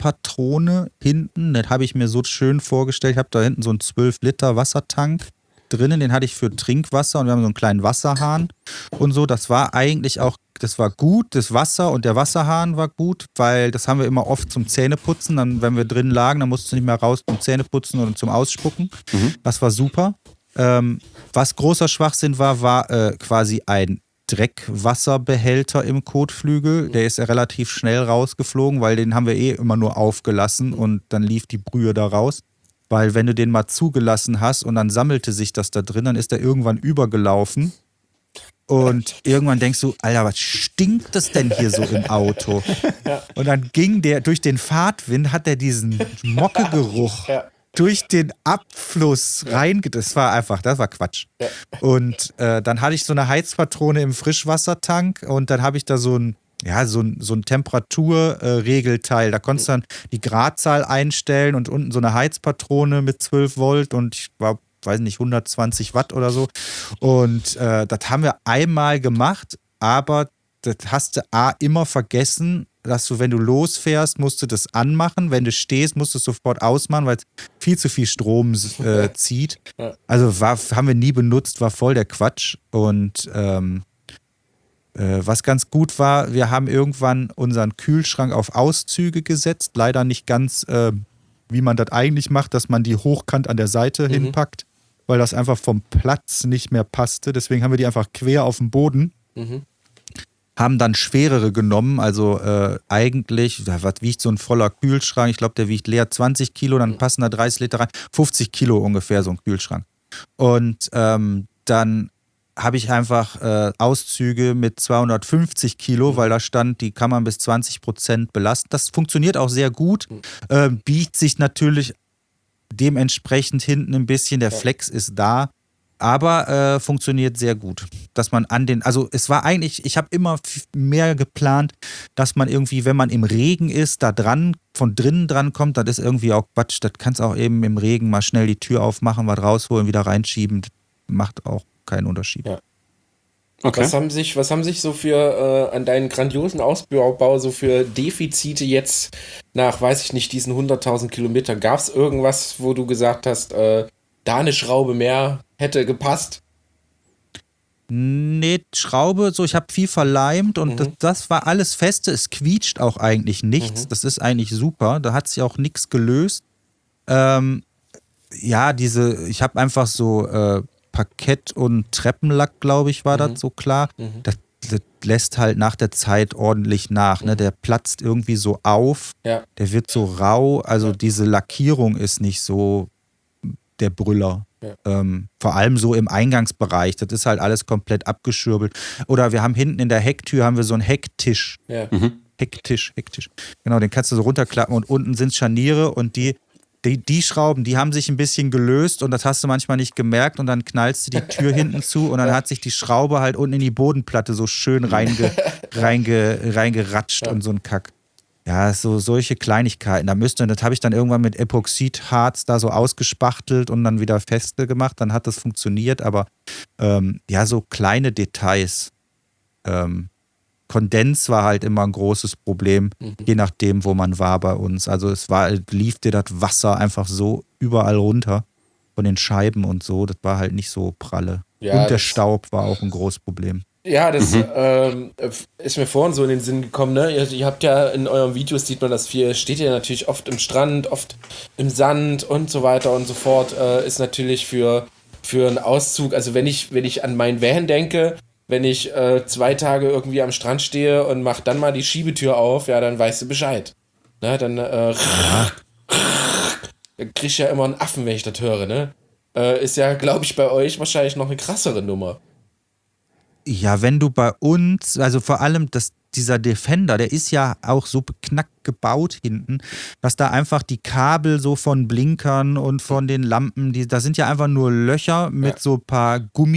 Wasserheizpatrone hinten. Das habe ich mir so schön vorgestellt. Ich habe da hinten so einen 12 Liter Wassertank drinnen, den hatte ich für Trinkwasser und wir haben so einen kleinen Wasserhahn und so. Das war eigentlich auch, das war gut, das Wasser und der Wasserhahn war gut, weil das haben wir immer oft zum Zähneputzen. Dann, wenn wir drin lagen, dann musst du nicht mehr raus zum Zähneputzen oder zum Ausspucken. Das war super. Was großer Schwachsinn war quasi ein Dreckwasserbehälter im Kotflügel. Der ist ja relativ schnell rausgeflogen, weil den haben wir immer nur aufgelassen und dann lief die Brühe da raus. Weil wenn du den mal zugelassen hast und dann sammelte sich das da drin, dann ist der irgendwann übergelaufen. Und irgendwann denkst du, Alter, was stinkt das denn hier so im Auto? Und dann ging der, durch den Fahrtwind hat er diesen Mockegeruch durch den Abfluss das war Quatsch. Und dann hatte ich so eine Heizpatrone im Frischwassertank und dann habe ich da so ein Temperaturregelteil. Da konntest du dann die Gradzahl einstellen und unten so eine Heizpatrone mit 12 Volt und ich war, weiß nicht, 120 Watt oder so. Und das haben wir einmal gemacht, aber das hast du immer vergessen, dass du, wenn du losfährst, musst du das anmachen. Wenn du stehst, musst du es sofort ausmachen, weil es viel zu viel Strom zieht. Also haben wir nie benutzt, war voll der Quatsch. Und was ganz gut war, wir haben irgendwann unseren Kühlschrank auf Auszüge gesetzt. Leider nicht ganz, wie man das eigentlich macht, dass man die hochkant an der Seite hinpackt, weil das einfach vom Platz nicht mehr passte. Deswegen haben wir die einfach quer auf dem Boden. Haben dann schwerere genommen, also eigentlich, was wiegt so ein voller Kühlschrank? Ich glaube, der wiegt leer 20 Kilo, dann passen da 30 Liter rein. 50 Kilo ungefähr so ein Kühlschrank. Und dann habe ich einfach Auszüge mit 250 Kilo, weil da stand, die kann man bis 20% belasten. Das funktioniert auch sehr gut, biegt sich natürlich dementsprechend hinten ein bisschen, der Flex ist da, aber funktioniert sehr gut. Dass man also es war eigentlich, ich habe immer mehr geplant, dass man irgendwie, wenn man im Regen ist, von drinnen dran kommt, das ist irgendwie auch Quatsch. Das kannst auch eben im Regen mal schnell die Tür aufmachen, was rausholen, wieder reinschieben. Das macht auch keinen Unterschied. Ja. Okay. Was haben sich so für an deinen grandiosen Ausbau so für Defizite jetzt nach, weiß ich nicht, diesen 100.000 Kilometern? Gab es irgendwas, wo du gesagt hast, da eine Schraube mehr hätte gepasst? Nee, Schraube, so, ich habe viel verleimt und das war alles feste. Es quietscht auch eigentlich nichts. Das ist eigentlich super. Da hat sich auch nichts gelöst. Ich habe einfach so Parkett und Treppenlack, glaube ich, war das so klar. Das lässt halt nach der Zeit ordentlich nach. Ne? Der platzt irgendwie so auf. Ja. Der wird so rau. Also diese Lackierung ist nicht so der Brüller. Ja. Vor allem so im Eingangsbereich. Das ist halt alles komplett abgeschürbelt. Oder wir haben hinten in der Hecktür haben wir so einen Hecktisch. Ja. Hecktisch. Genau, den kannst du so runterklappen und unten sind Scharniere und die Schrauben, die haben sich ein bisschen gelöst und das hast du manchmal nicht gemerkt und dann knallst du die Tür hinten zu und dann hat sich die Schraube halt unten in die Bodenplatte so schön reingeratscht und so ein Kack. Ja, so solche Kleinigkeiten. Das habe ich dann irgendwann mit Epoxidharz da so ausgespachtelt und dann wieder feste gemacht. Dann hat das funktioniert, aber so kleine Details. Kondens war halt immer ein großes Problem, je nachdem, wo man war bei uns. Also lief dir das Wasser einfach so überall runter von den Scheiben und so. Das war halt nicht so pralle. Ja, und der Staub war auch ein großes Problem. Ja, das ist mir vorhin so in den Sinn gekommen, ne? Ihr habt ja in euren Videos, sieht man das viel, steht ja natürlich oft im Strand, oft im Sand und so weiter und so fort. Ist natürlich für einen Auszug, also wenn ich an meinen Van denke, wenn ich 2 Tage irgendwie am Strand stehe und mach dann mal die Schiebetür auf, ja, dann weißt du Bescheid. Ne, dann krieg ich ja immer einen Affen, wenn ich das höre, ne? Ist ja, glaube ich, bei euch wahrscheinlich noch eine krassere Nummer. Ja, wenn du bei uns, also vor allem dieser Defender, der ist ja auch so beknackt gebaut hinten, dass da einfach die Kabel so von Blinkern und von den Lampen, da sind ja einfach nur Löcher mit so ein paar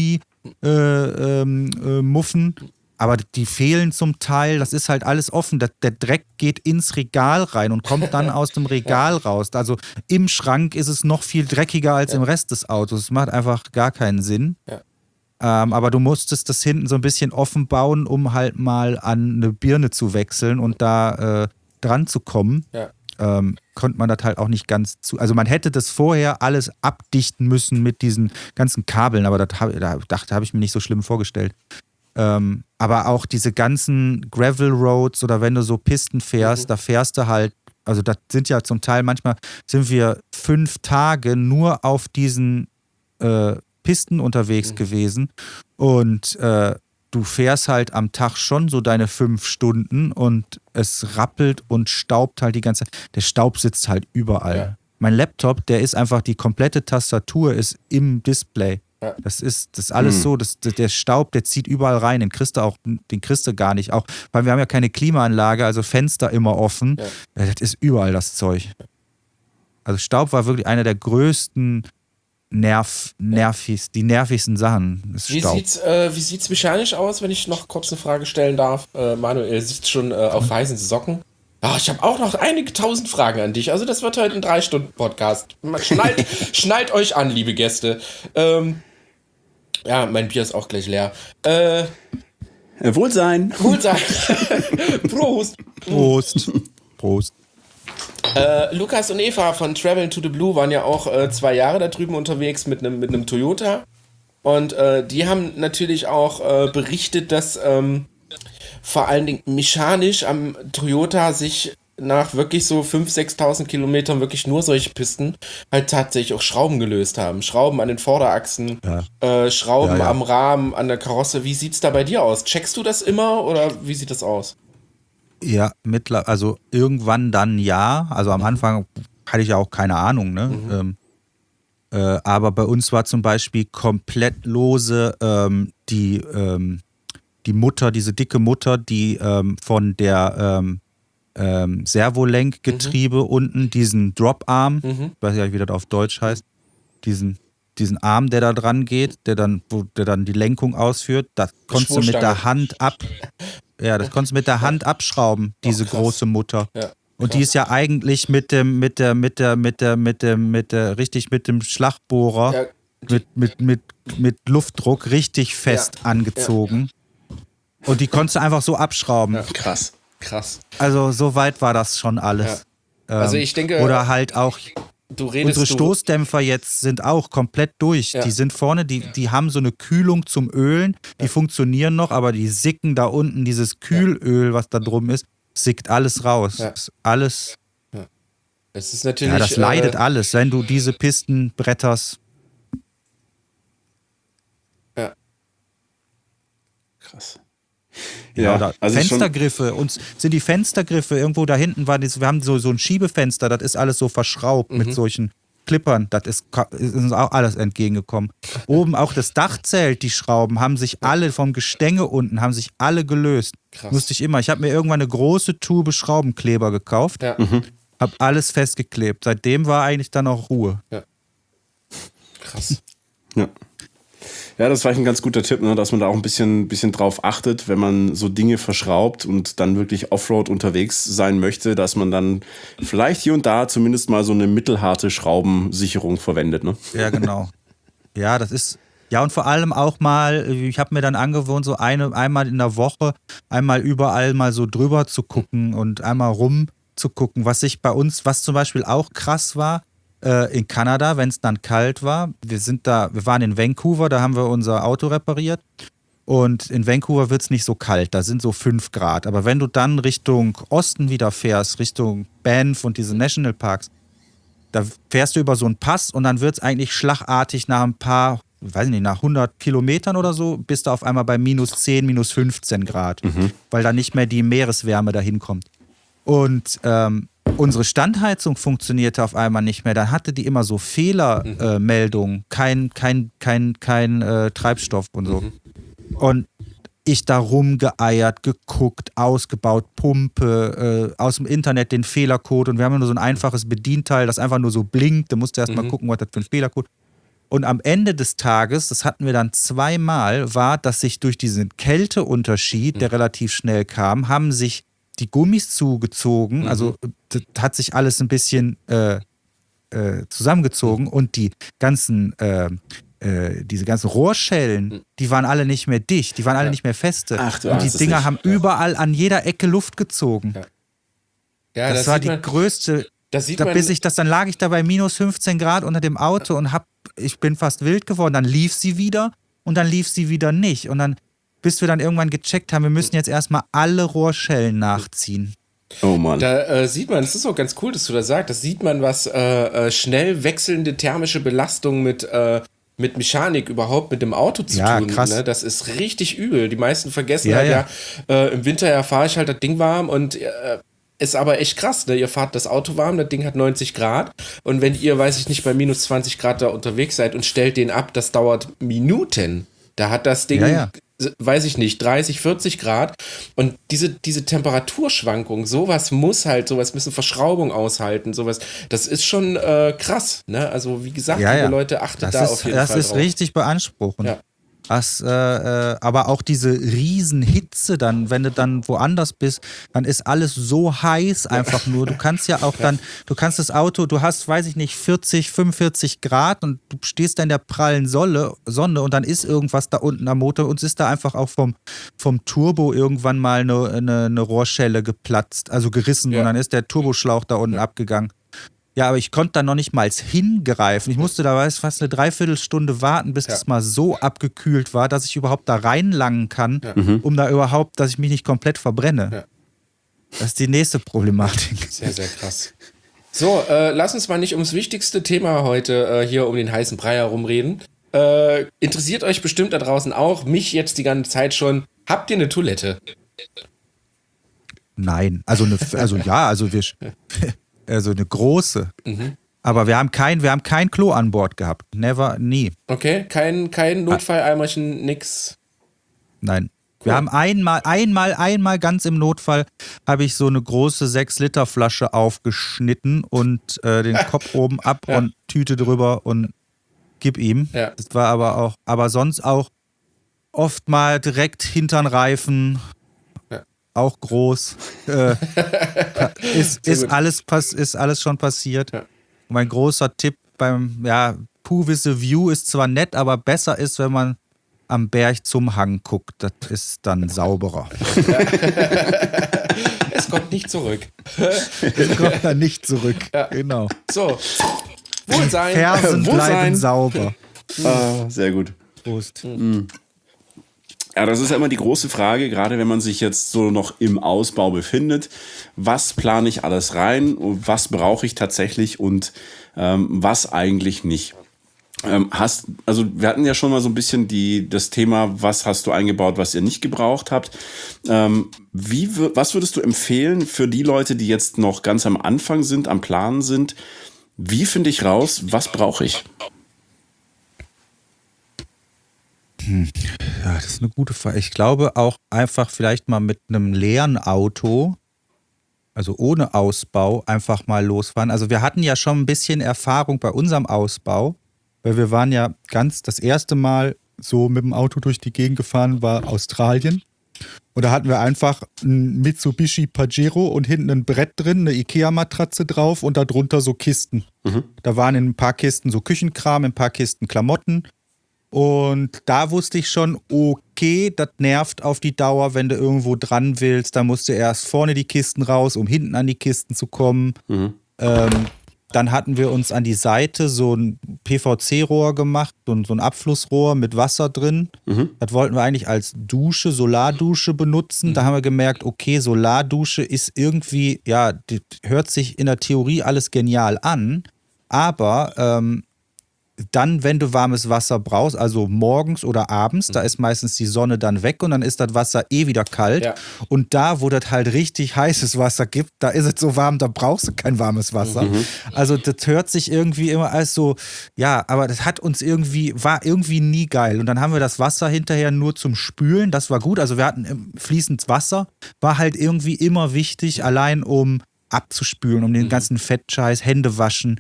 Muffen, aber die fehlen zum Teil, das ist halt alles offen, der Dreck geht ins Regal rein und kommt dann aus dem Regal raus. Also im Schrank ist es noch viel dreckiger als im Rest des Autos, das macht einfach gar keinen Sinn. Ja. Aber du musstest das hinten so ein bisschen offen bauen, um halt mal an eine Birne zu wechseln und da dran zu kommen. Ja. konnte man das halt auch nicht ganz zu. Also man hätte das vorher alles abdichten müssen mit diesen ganzen Kabeln, aber da habe ich mir nicht so schlimm vorgestellt. Aber auch diese ganzen Gravel Roads oder wenn du so Pisten fährst, da fährst du halt, also das sind ja zum Teil, manchmal sind wir 5 Tage nur auf diesen Pisten unterwegs gewesen und du fährst halt am Tag schon so deine 5 Stunden und es rappelt und staubt halt die ganze Zeit. Der Staub sitzt halt überall. Ja. Mein Laptop, der ist einfach, die komplette Tastatur ist im Display. Ja. Das ist alles so, der Staub, der zieht überall rein, den kriegst du gar nicht. Auch, weil wir haben ja keine Klimaanlage, also Fenster immer offen. Ja. Das ist überall das Zeug. Also Staub war wirklich einer der größten die nervigsten Sachen. Ist Staub. Wie sieht's mechanisch aus, wenn ich noch kurz eine Frage stellen darf? Manuel sitzt schon auf weißen Socken. Ich habe auch noch einige tausend Fragen an dich. Also das wird heute ein 3-Stunden-Podcast. Schnallt euch an, liebe Gäste. Ja, mein Bier ist auch gleich leer. Wohlsein. Prost. Lukas und Eva von Travel to the Blue waren ja auch 2 Jahre da drüben unterwegs mit einem Toyota. Und die haben natürlich auch berichtet, dass vor allen Dingen mechanisch am Toyota sich nach wirklich so 5.000, 6.000 Kilometern wirklich nur solche Pisten halt tatsächlich auch Schrauben gelöst haben. Schrauben an den Vorderachsen, Schrauben am Rahmen, an der Karosse. Wie sieht's da bei dir aus? Checkst du das immer oder wie sieht das aus? Ja, also irgendwann dann ja. Also am Anfang hatte ich ja auch keine Ahnung, ne? Aber bei uns war zum Beispiel komplett lose die Mutter, diese dicke Mutter, die von der Servolenkgetriebe unten, diesen Drop-Arm, ich weiß ja, wie das auf Deutsch heißt, diesen Arm, der da dran geht, der dann die Lenkung ausführt, das konntest du mit der Hand abschrauben, diese große Mutter. Ja, und die ist ja eigentlich mit dem Schlagbohrer, mit Luftdruck richtig fest angezogen. Ja. Und die konntest du einfach so abschrauben. Ja, krass. Also so weit war das schon alles. Ja. Also ich denke, oder halt auch unsere Stoßdämpfer jetzt sind auch komplett durch. Ja. Die sind vorne, die haben so eine Kühlung zum Ölen, die funktionieren noch, aber die sicken da unten, dieses Kühlöl, was da drum ist, sickt alles raus. Ja. Alles. Ja. Es ist natürlich, das leidet alles, wenn du diese Pisten bretterst. Ja. Krass. Ja, also Fenstergriffe, uns sind die Fenstergriffe irgendwo da hinten, wir haben so ein Schiebefenster, das ist alles so verschraubt mit solchen Klippern, das ist uns auch alles entgegengekommen. Oben auch das Dachzelt, die Schrauben haben sich alle vom Gestänge unten, haben sich alle gelöst. Krass. Ich habe mir irgendwann eine große Tube Schraubenkleber gekauft, habe alles festgeklebt. Seitdem war eigentlich dann auch Ruhe. Ja. Krass. Ja. Ja, das war ein ganz guter Tipp, ne, dass man da auch ein bisschen drauf achtet, wenn man so Dinge verschraubt und dann wirklich Offroad unterwegs sein möchte, dass man dann vielleicht hier und da zumindest mal so eine mittelharte Schraubensicherung verwendet. Ne? Ja, genau. Ja, das ist, ja, und vor allem auch mal, ich habe mir dann angewohnt, so einmal in der Woche, einmal überall mal so drüber zu gucken und einmal rum zu gucken, was zum Beispiel auch krass war, in Kanada, wenn es dann kalt war. Wir waren in Vancouver, da haben wir unser Auto repariert und in Vancouver wird es nicht so kalt, da sind so 5 Grad. Aber wenn du dann Richtung Osten wieder fährst, Richtung Banff und diese Nationalparks, da fährst du über so einen Pass und dann wird es eigentlich schlagartig nach ein paar, weiß nicht, nach 100 Kilometern oder so, bist du auf einmal bei -10, -15 Grad, weil da nicht mehr die Meereswärme dahin kommt. Und unsere Standheizung funktionierte auf einmal nicht mehr. Dann hatte die immer so Fehlermeldungen, kein Treibstoff und so. Und ich da rumgeeiert, geguckt, ausgebaut, Pumpe, aus dem Internet den Fehlercode und wir haben nur so ein einfaches Bedienteil, das einfach nur so blinkt. Da musst du erst mal gucken, was das für ein Fehlercode. Und am Ende des Tages, das hatten wir dann 2-mal, war, dass sich durch diesen Kälteunterschied, der relativ schnell kam, haben sich die Gummis zugezogen, also das hat sich alles ein bisschen zusammengezogen und die ganzen diese ganzen Rohrschellen, die waren alle nicht mehr dicht, die waren alle nicht mehr feste. Ach, und die Dinger haben überall an jeder Ecke Luft gezogen. Ja, das war die größte Das sieht man. Dann lag ich da bei minus 15 Grad unter dem Auto und ich bin fast wild geworden. Dann lief sie wieder und dann lief sie wieder nicht. Und dann, bis wir dann irgendwann gecheckt haben, wir müssen jetzt erstmal alle Rohrschellen nachziehen. Oh Mann. Da sieht man, das ist auch ganz cool, dass du das sagst, das sieht man, was schnell wechselnde thermische Belastung mit Mechanik überhaupt mit dem Auto zu tun. Krass. Ne? Das ist richtig übel. Die meisten vergessen im Winter fahre ich halt das Ding warm und ist aber echt krass. Ne? Ihr fahrt das Auto warm, das Ding hat 90 Grad und wenn ihr, weiß ich nicht, bei minus 20 Grad da unterwegs seid und stellt den ab, das dauert Minuten. Da hat das Ding, weiß ich nicht, 30, 40 Grad. Und diese Temperaturschwankung, sowas müssen Verschraubung aushalten, sowas, das ist schon krass. Ne? Also wie gesagt, liebe Leute, achtet da auf jeden Fall drauf. Das ist richtig beanspruchend. Ja. Aber auch diese Riesenhitze dann, wenn du dann woanders bist, dann ist alles so heiß einfach nur. Du kannst ja auch dann, du kannst das Auto, du hast, weiß ich nicht, 40, 45 Grad und du stehst da in der prallen Sonne und dann ist irgendwas da unten am Motor und es ist da einfach auch vom Turbo irgendwann mal eine Rohrschelle geplatzt, also gerissen und dann ist der Turboschlauch da unten abgegangen. Ja, aber ich konnte da noch nicht mal hingreifen. Ich musste da fast eine Dreiviertelstunde warten, bis das mal so abgekühlt war, dass ich überhaupt da reinlangen kann, dass ich mich nicht komplett verbrenne. Ja. Das ist die nächste Problematik. Sehr, sehr krass. So, lass uns mal nicht ums wichtigste Thema heute hier um den heißen Brei herumreden. Interessiert euch bestimmt da draußen auch, mich jetzt die ganze Zeit schon. Habt ihr eine Toilette? Nein, also eine große. Aber wir haben kein Klo an Bord gehabt. Nie. Okay, kein Notfalleimerchen, nix. Nein. Cool. Wir haben einmal ganz im Notfall habe ich so eine große 6-Liter-Flasche aufgeschnitten und den Kopf oben ab und Tüte drüber und gib ihm. Ja. Das war aber sonst auch oft mal direkt hintern Reifen. Auch groß. Ist alles schon passiert. Ja. Mein großer Tipp beim Poo with a View ist zwar nett, aber besser ist, wenn man am Berg zum Hang guckt. Das ist dann sauberer. Es kommt nicht zurück. Es kommt dann nicht zurück. Ja. Genau. So. Wohlsein. Fersen bleiben sauber. Sehr gut. Prost. Ja, das ist ja immer die große Frage, gerade wenn man sich jetzt so noch im Ausbau befindet. Was plane ich alles rein? Was brauche ich tatsächlich und was eigentlich nicht? Wir hatten ja schon mal so ein bisschen das Thema, was hast du eingebaut, was ihr nicht gebraucht habt. Was würdest du empfehlen für die Leute, die jetzt noch ganz am Anfang sind, am Planen sind? Wie finde ich raus, was brauche ich? Ja, das ist eine gute Frage. Ich glaube auch einfach vielleicht mal mit einem leeren Auto, also ohne Ausbau, einfach mal losfahren. Also wir hatten ja schon ein bisschen Erfahrung bei unserem Ausbau, weil wir waren ja das erste Mal so mit dem Auto durch die Gegend gefahren, war Australien. Und da hatten wir einfach ein Mitsubishi Pajero und hinten ein Brett drin, eine Ikea-Matratze drauf und darunter so Kisten. Da waren in ein paar Kisten so Küchenkram, in ein paar Kisten Klamotten. Und da wusste ich schon, okay, das nervt auf die Dauer, wenn du irgendwo dran willst. Da musst du erst vorne die Kisten raus, um hinten an die Kisten zu kommen. Dann hatten wir uns an die Seite so ein PVC-Rohr gemacht, so ein Abflussrohr mit Wasser drin. Das wollten wir eigentlich als Dusche, Solardusche benutzen. Da haben wir gemerkt, okay, Solardusche ist irgendwie, die hört sich in der Theorie alles genial an, aber dann, wenn du warmes Wasser brauchst, also morgens oder abends, da ist meistens die Sonne dann weg und dann ist das Wasser wieder kalt. Ja. Und da, wo das halt richtig heißes Wasser gibt, da ist es so warm, da brauchst du kein warmes Wasser. Also das hört sich irgendwie immer als so, aber das war irgendwie nie geil. Und dann haben wir das Wasser hinterher nur zum Spülen, das war gut. Also wir hatten fließendes Wasser, war halt irgendwie immer wichtig, allein um abzuspülen, um den ganzen Fettscheiß, Hände waschen,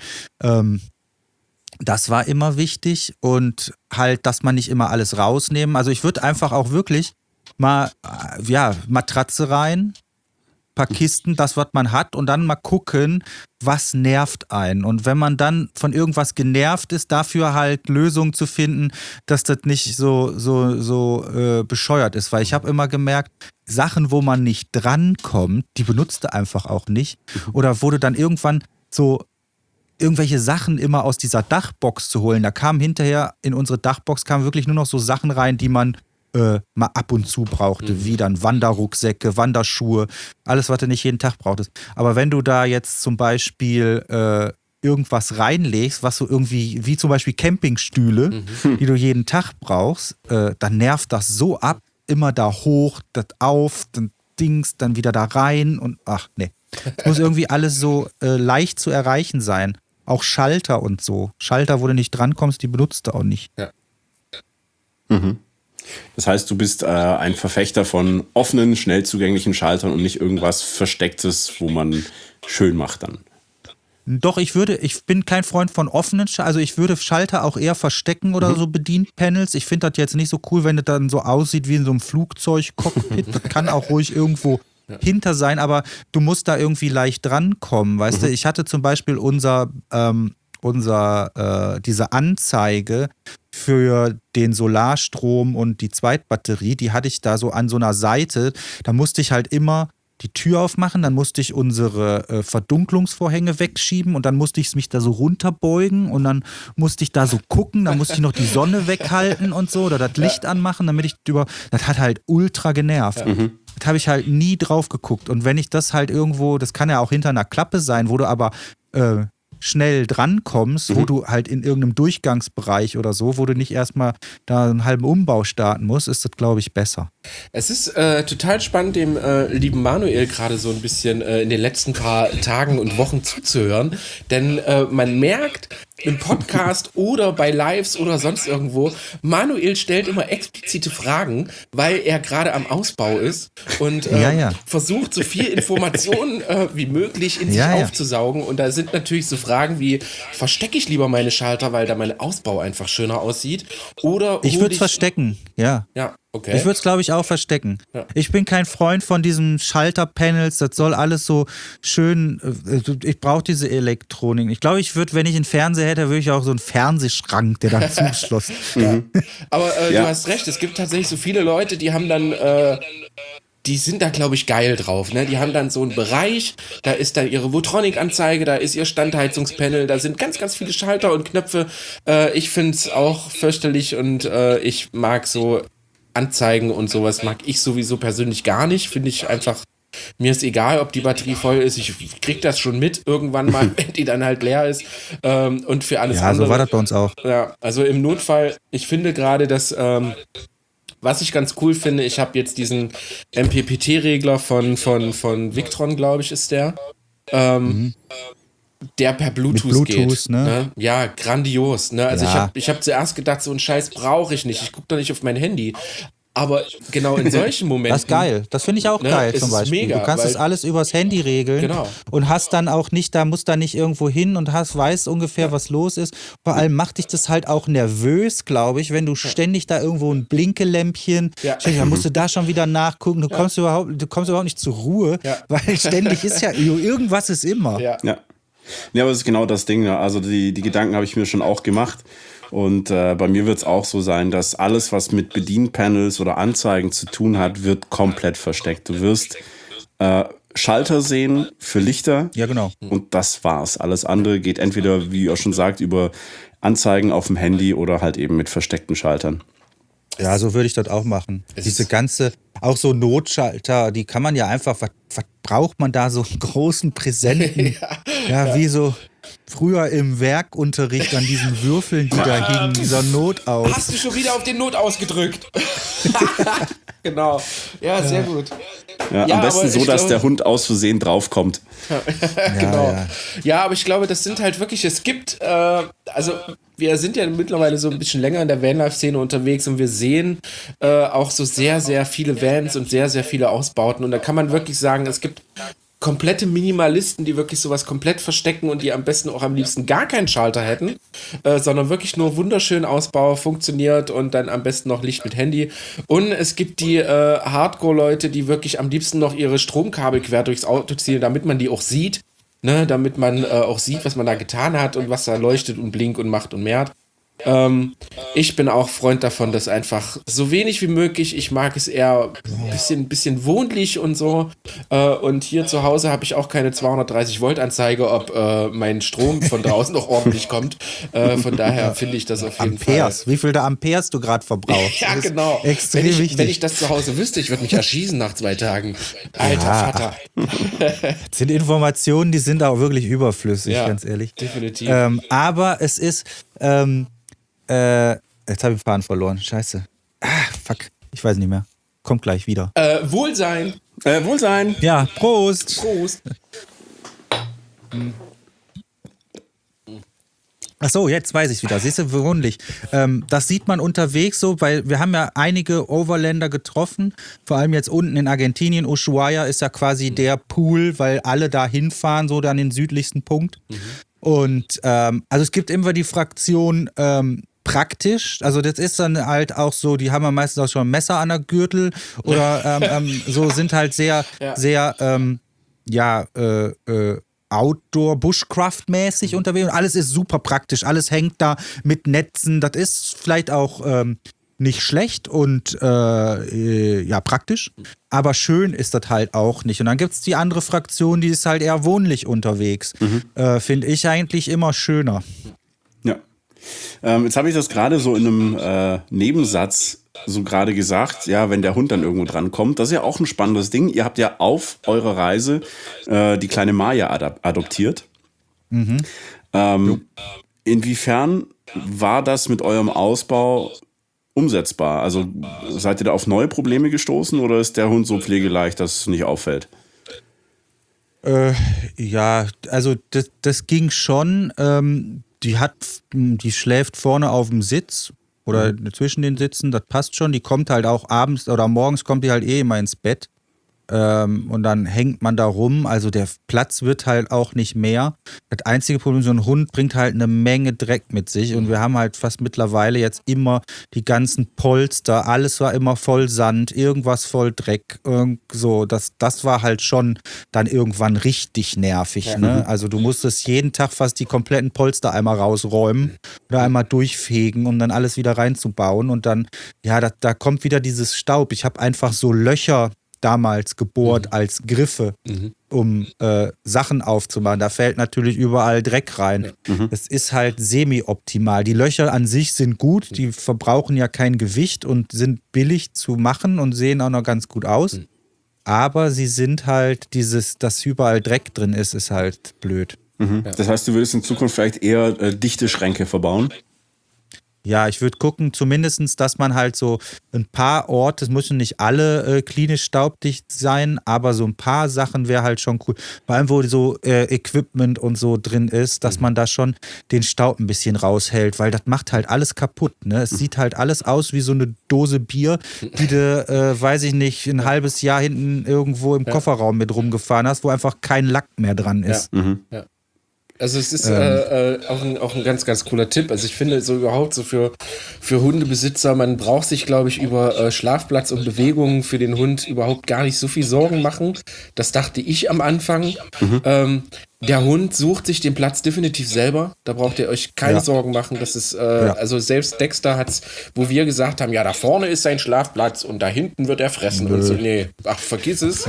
das war immer wichtig und halt, dass man nicht immer alles rausnehmen. Also ich würde einfach auch wirklich mal, Matratze rein, paar Kisten, das, was man hat und dann mal gucken, was nervt einen. Und wenn man dann von irgendwas genervt ist, dafür halt Lösungen zu finden, dass das nicht so bescheuert ist. Weil ich habe immer gemerkt, Sachen, wo man nicht drankommt, die benutzt du einfach auch nicht. Oder wo du dann irgendwann so irgendwelche Sachen immer aus dieser Dachbox zu holen. Da kam hinterher in unsere Dachbox kamen wirklich nur noch so Sachen rein, die man mal ab und zu brauchte, wie dann Wanderrucksäcke, Wanderschuhe, alles, was du nicht jeden Tag brauchtest. Aber wenn du da jetzt zum Beispiel irgendwas reinlegst, was so irgendwie, wie zum Beispiel Campingstühle, die du jeden Tag brauchst, dann nervt das so ab, immer da hoch, das auf, dann Dings, dann wieder da rein und ach nee. Es muss irgendwie alles so leicht zu erreichen sein. Auch Schalter und so. Schalter, wo du nicht drankommst, die benutzt du auch nicht. Ja. Das heißt, du bist ein Verfechter von offenen, schnell zugänglichen Schaltern und nicht irgendwas Verstecktes, wo man schön macht dann. Doch, ich bin kein Freund von offenen Schaltern, also ich würde Schalter auch eher verstecken oder so Bedienpanels. Ich finde das jetzt nicht so cool, wenn das dann so aussieht wie in so einem Flugzeug-Cockpit. Das kann auch ruhig irgendwo hinter sein, aber du musst da irgendwie leicht drankommen, weißt du? Ich hatte zum Beispiel diese Anzeige für den Solarstrom und die Zweitbatterie, die hatte ich da so an so einer Seite, da musste ich halt immer die Tür aufmachen, dann musste ich unsere Verdunklungsvorhänge wegschieben und dann musste ich mich da so runterbeugen und dann musste ich da so gucken, dann musste ich noch die Sonne weghalten und so oder das Licht anmachen, damit ich das hat halt ultra genervt. Das habe ich halt nie drauf geguckt und wenn ich das halt irgendwo, das kann ja auch hinter einer Klappe sein, wo du aber schnell drankommst, wo du halt in irgendeinem Durchgangsbereich oder so, wo du nicht erstmal da einen halben Umbau starten musst, ist das, glaube ich, besser. Es ist total spannend, dem lieben Manuel gerade so ein bisschen in den letzten paar Tagen und Wochen zuzuhören, denn man merkt im Podcast oder bei Lives oder sonst irgendwo, Manuel stellt immer explizite Fragen, weil er gerade am Ausbau ist und versucht, so viel Informationen wie möglich in sich aufzusaugen und da sind natürlich so Fragen wie, verstecke ich lieber meine Schalter, weil da mein Ausbau einfach schöner aussieht oder ich würde es verstecken, ja. Ja, okay. Ich würde es, glaube ich, auch verstecken. Ja. Ich bin kein Freund von diesen Schalterpanels, das soll alles so schön, ich brauche diese Elektronik. Ich glaube, wenn ich einen Fernseher hätte, würde ich auch so einen Fernsehschrank, der dann zugeschlossen ist. Aber du hast recht, es gibt tatsächlich so viele Leute, die haben dann die sind da, glaube ich, geil drauf. Ne? Die haben dann so einen Bereich, da ist dann ihre Votronic-Anzeige, da ist ihr Standheizungspanel, da sind ganz, ganz viele Schalter und Knöpfe. Ich finde es auch fürchterlich und ich mag so Anzeigen und sowas, mag ich sowieso persönlich gar nicht. Finde ich einfach, mir ist egal, ob die Batterie voll ist, ich krieg das schon mit irgendwann mal, wenn die dann halt leer ist. Und für alles andere. Ja, so war das bei uns auch. Ja, also im Notfall, ich finde gerade, dass was ich ganz cool finde, ich habe jetzt diesen MPPT-Regler von Victron, glaube ich, ist der. Der per Bluetooth geht. Ne? Ja, grandios. Ne? Also ich hab zuerst gedacht, so einen Scheiß brauche ich nicht. Ich gucke doch nicht auf mein Handy. Aber genau in solchen Momenten. Das ist geil. Das finde ich auch geil zum Beispiel. Mega, du kannst das alles übers Handy regeln und hast dann auch nicht, musst da nicht irgendwo hin und weißt ungefähr, was los ist. Vor allem macht dich das halt auch nervös, glaube ich, wenn du ständig da irgendwo ein Blinkelämpchen, dann musst du da schon wieder nachgucken. Du kommst überhaupt nicht zur Ruhe, weil ständig ist ja, irgendwas ist immer. Ja, aber es ist genau das Ding. Also die Gedanken habe ich mir schon auch gemacht. Und bei mir wird es auch so sein, dass alles, was mit Bedienpanels oder Anzeigen zu tun hat, wird komplett versteckt. Du wirst Schalter sehen für Lichter. Ja, genau. Und das war's. Alles andere geht entweder, wie ihr schon sagt, über Anzeigen auf dem Handy oder halt eben mit versteckten Schaltern. Ja, so würde ich das auch machen. Diese ganze, auch so Notschalter, die kann man ja einfach, was braucht man da so einen großen Präsenten? Wie so früher im Werkunterricht an diesen Würfeln, die da hingen, dieser Notaus. Hast du schon wieder auf den Notaus gedrückt? Genau. Ja, sehr gut. Ja, am besten so, dass der Hund aus Versehen draufkommt. Genau. Ja, aber ich glaube, das sind halt wirklich, es gibt, also wir sind ja mittlerweile so ein bisschen länger in der Vanlife-Szene unterwegs und wir sehen auch so sehr, sehr viele Vans und sehr, sehr viele Ausbauten und da kann man wirklich sagen, es gibt komplette Minimalisten, die wirklich sowas komplett verstecken und die am besten auch am liebsten gar keinen Schalter hätten, sondern wirklich nur wunderschön Ausbau, funktioniert und dann am besten noch Licht mit Handy. Und es gibt die Hardcore-Leute, die wirklich am liebsten noch ihre Stromkabel quer durchs Auto ziehen, damit man die auch sieht, ne? Damit man auch sieht, was man da getan hat und was da leuchtet und blinkt und macht und mehrt. Ich bin auch Freund davon, dass einfach so wenig wie möglich, ich mag es eher ein bisschen wohnlich und so. Und hier zu Hause habe ich auch keine 230 Volt Anzeige, ob mein Strom von draußen noch ordentlich kommt. Von daher finde ich das auf jeden Amperes. Fall. Wie viel da Amperes du gerade verbrauchst? Ja, genau. Extrem wichtig. Wenn ich das zu Hause wüsste, ich würde mich erschießen nach 2 Tagen. Alter Vater. Das sind Informationen, die sind auch wirklich überflüssig, Ja, ganz ehrlich. definitiv. Aber es ist, jetzt habe ich den Faden verloren. Scheiße. Fuck. Ich weiß nicht mehr. Kommt gleich wieder. Wohlsein. Wohlsein. Ja, Prost. Prost. Ach so, jetzt weiß ich wieder. Siehst du, verwunderlich. Das sieht man unterwegs so, weil wir haben ja einige Overländer getroffen, vor allem jetzt unten in Argentinien. Ushuaia ist ja quasi der Pool, weil alle da hinfahren, so dann den südlichsten Punkt. Und also es gibt immer die Fraktion praktisch, also das ist dann halt auch so, die haben ja meistens auch schon ein Messer an der Gürtel oder so sind halt sehr Outdoor-Bushcraft-mäßig unterwegs und alles ist super praktisch, alles hängt da mit Netzen, das ist vielleicht auch nicht schlecht und praktisch, aber schön ist das halt auch nicht. Und dann gibt es die andere Fraktion, die ist halt eher wohnlich unterwegs. Finde ich eigentlich immer schöner. Ja. Jetzt habe ich das gerade so in einem Nebensatz so gerade gesagt, ja, wenn der Hund dann irgendwo dran kommt, das ist ja auch ein spannendes Ding. Ihr habt ja auf eurer Reise die kleine Maya adoptiert. Inwiefern war das mit eurem Ausbau umsetzbar? Also seid ihr da auf neue Probleme gestoßen oder ist der Hund so pflegeleicht, dass es nicht auffällt? Ja, also das ging schon. Die schläft vorne auf dem Sitz oder zwischen den Sitzen, das passt schon. Die kommt halt auch abends oder morgens kommt die halt immer ins Bett. Und dann hängt man da rum, also der Platz wird halt auch nicht mehr. Das einzige Problem, so ein Hund bringt halt eine Menge Dreck mit sich und wir haben halt fast mittlerweile jetzt immer die ganzen Polster, alles war immer voll Sand, irgendwas voll Dreck, so, das war halt schon dann irgendwann richtig nervig, Ja. ne? Also du musstest jeden Tag fast die kompletten Polster einmal rausräumen oder einmal durchfegen, um dann alles wieder reinzubauen und dann, ja, da kommt wieder dieses Staub. Ich habe einfach so Löcher damals gebohrt als Griffe, um Sachen aufzumachen. Da fällt natürlich überall Dreck rein. Das ist halt semi-optimal. Die Löcher an sich sind gut, die verbrauchen ja kein Gewicht und sind billig zu machen und sehen auch noch ganz gut aus. Aber sie sind halt dass überall Dreck drin ist halt blöd. Das heißt, du würdest in Zukunft vielleicht eher dichte Schränke verbauen? Ja, ich würde gucken, zumindest, dass man halt so ein paar Orte, es müssen nicht alle klinisch staubdicht sein, aber so ein paar Sachen wäre halt schon cool. Vor allem, wo so Equipment und so drin ist, dass man da schon den Staub ein bisschen raushält, weil das macht halt alles kaputt. Ne? Es sieht halt alles aus wie so eine Dose Bier, die du, weiß ich nicht, ein halbes Jahr hinten irgendwo im Kofferraum mit rumgefahren hast, wo einfach kein Lack mehr dran ist. Ja. Also es ist auch ein ganz, ganz cooler Tipp. Also ich finde so überhaupt so für Hundebesitzer, man braucht sich, glaube ich, über Schlafplatz und Bewegungen für den Hund überhaupt gar nicht so viel Sorgen machen. Das dachte ich am Anfang. Der Hund sucht sich den Platz definitiv selber. Da braucht ihr euch keine Sorgen machen. Das ist, also selbst Dexter hat's, wo wir gesagt haben, ja, da vorne ist sein Schlafplatz und da hinten wird er fressen. Und so, nee, ach, vergiss es.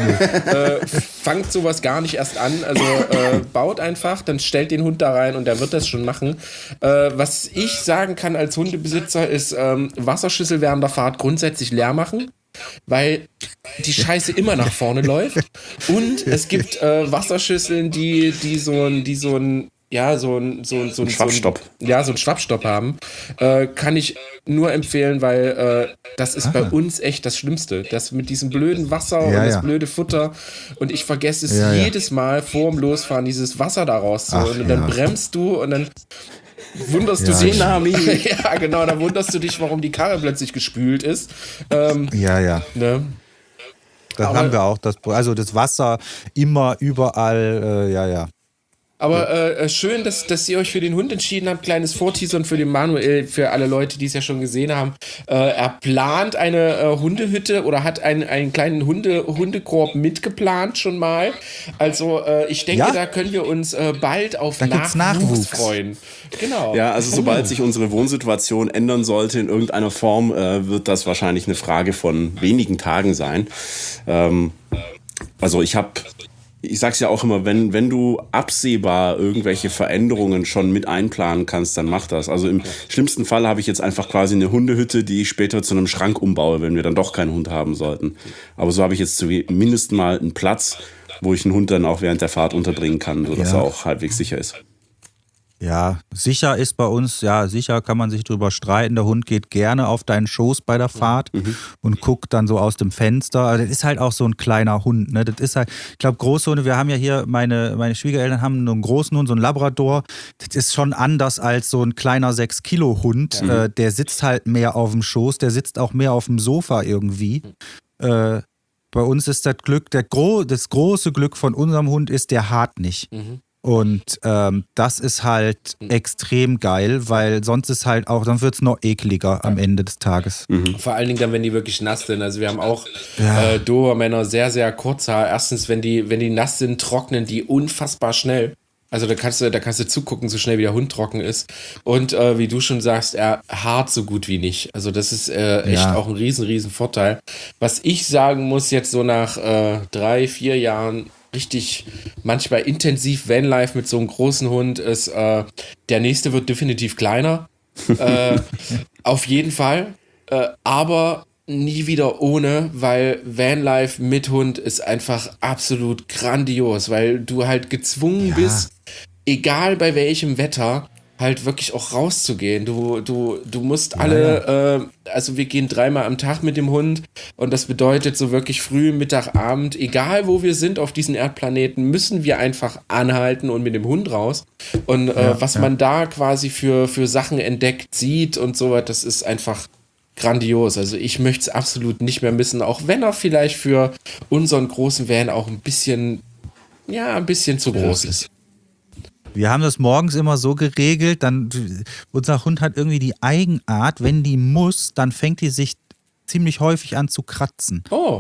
Fangt sowas gar nicht erst an. Also baut einfach, dann stellt den Hund da rein und der wird das schon machen. Was ich sagen kann als Hundebesitzer ist, Wasserschüssel während der Fahrt grundsätzlich leer machen, weil die Scheiße immer nach vorne läuft. Und es gibt Wasserschüsseln, die so einen Schwappstopp. So einen Schwappstopp haben. Kann ich nur empfehlen, weil das ist bei uns echt das Schlimmste. Das mit diesem blöden Wasser und das blöde Futter. Und ich vergesse es jedes Mal vor dem Losfahren, dieses Wasser da rauszuholen. Und dann bremst du und dann wunderst du dich. Tsunami. Ja, genau, da wunderst du dich, warum die Karre plötzlich gespült ist. Ne? Das haben wir auch. Also das Wasser immer, überall, Aber schön, dass ihr euch für den Hund entschieden habt. Kleines Vorteasern für den Manuel, für alle Leute, die es ja schon gesehen haben. Er plant eine Hundehütte oder hat einen kleinen Hundekorb mitgeplant schon mal. Also ich denke, da können wir uns bald auf Nachwuchs freuen. Genau. Ja, also sobald sich unsere Wohnsituation ändern sollte in irgendeiner Form, wird das wahrscheinlich eine Frage von wenigen Tagen sein. Also ich sag's ja auch immer, wenn du absehbar irgendwelche Veränderungen schon mit einplanen kannst, dann mach das. Also im schlimmsten Fall habe ich jetzt einfach quasi eine Hundehütte, die ich später zu einem Schrank umbaue, wenn wir dann doch keinen Hund haben sollten. Aber so habe ich jetzt zumindest mal einen Platz, wo ich einen Hund dann auch während der Fahrt unterbringen kann, sodass er auch halbwegs sicher ist. Ja, sicher ist bei uns, sicher kann man sich drüber streiten. Der Hund geht gerne auf deinen Schoß bei der Fahrt und guckt dann so aus dem Fenster. Also das ist halt auch so ein kleiner Hund, ne? Das ist halt, ich glaube, Großhunde, wir haben ja hier, meine Schwiegereltern haben einen großen Hund, so einen Labrador. Das ist schon anders als so ein kleiner 6-Kilo-Hund. Der sitzt halt mehr auf dem Schoß, der sitzt auch mehr auf dem Sofa irgendwie. Bei uns ist das Glück, das große Glück von unserem Hund ist, der haart nicht. Und das ist halt extrem geil, weil sonst ist halt auch, dann wird es noch ekliger am Ende des Tages. Vor allen Dingen dann, wenn die wirklich nass sind. Also wir haben auch Dobermänner sehr, sehr kurz Haar. Erstens, wenn die nass sind, trocknen die unfassbar schnell. Also da kannst du zugucken, so schnell wie der Hund trocken ist. Und wie du schon sagst, er haart so gut wie nicht. Also das ist echt auch ein riesen Vorteil. Was ich sagen muss, jetzt so nach 3-4 Jahren richtig manchmal intensiv Vanlife mit so einem großen Hund ist, der nächste wird definitiv kleiner. Auf jeden Fall. Aber nie wieder ohne, weil Vanlife mit Hund ist einfach absolut grandios, weil du halt gezwungen bist, egal bei welchem Wetter, halt wirklich auch rauszugehen. Du musst alle, also wir gehen 3-mal am Tag mit dem Hund und das bedeutet so wirklich früh, Mittag, Abend, egal wo wir sind auf diesem Erdplaneten, müssen wir einfach anhalten und mit dem Hund raus. Und was man da quasi für Sachen entdeckt, sieht und so, das ist einfach grandios. Also ich möchte es absolut nicht mehr missen, auch wenn er vielleicht für unseren großen Van auch ein bisschen zu groß ist. Wir haben das morgens immer so geregelt, unser Hund hat irgendwie die Eigenart, wenn die muss, dann fängt die sich ziemlich häufig an zu kratzen. Oh.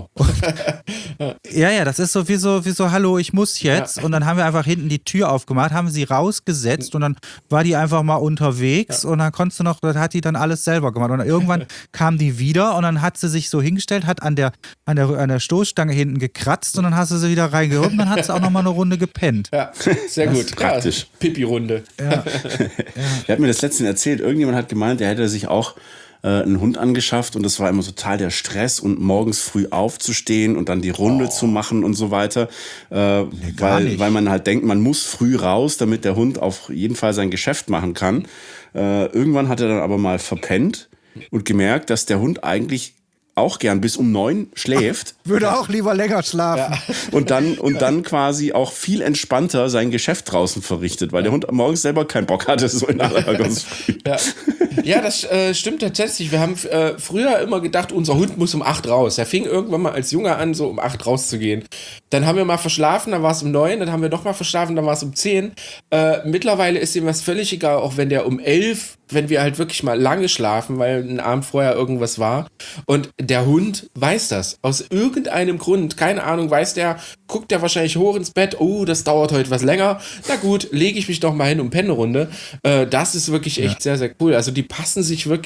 Ja, das ist so wie so, hallo, ich muss jetzt. Ja. Und dann haben wir einfach hinten die Tür aufgemacht, haben sie rausgesetzt und dann war die einfach mal unterwegs und dann hat die dann alles selber gemacht. Und dann irgendwann kam die wieder und dann hat sie sich so hingestellt, hat an der Stoßstange hinten gekratzt und dann hast du sie wieder reingeholt und dann hat sie auch nochmal eine Runde gepennt. Ja, sehr gut. Praktisch. Ja, Pipi-Runde. Ja. Er hat mir das letztens erzählt, irgendjemand hat gemeint, er hätte sich auch einen Hund angeschafft und das war immer total der Stress und morgens früh aufzustehen und dann die Runde zu machen und so weiter, weil man halt denkt, man muss früh raus, damit der Hund auf jeden Fall sein Geschäft machen kann. Irgendwann hat er dann aber mal verpennt und gemerkt, dass der Hund eigentlich auch gern bis um 9 schläft. Würde auch lieber länger schlafen. Ja. Und dann quasi auch viel entspannter sein Geschäft draußen verrichtet, weil der Hund morgens selber keinen Bock hatte, so in aller ganz früh. Ja, das stimmt tatsächlich. Wir haben früher immer gedacht, unser Hund muss um 8 raus. Er fing irgendwann mal als Junge an, so um 8 rauszugehen. Dann haben wir mal verschlafen, dann war es um 9, dann haben wir noch mal verschlafen, dann war es um 10. Mittlerweile ist ihm was völlig egal, auch wenn der um 11, wenn wir halt wirklich mal lange schlafen, weil ein Abend vorher irgendwas war. Und der Hund weiß das. Aus irgendeinem Grund, keine Ahnung, guckt der wahrscheinlich hoch ins Bett, oh, das dauert heute was länger. Na gut, lege ich mich doch mal hin und penne eine Runde. Das ist wirklich echt sehr, sehr cool. Also die passen sich zu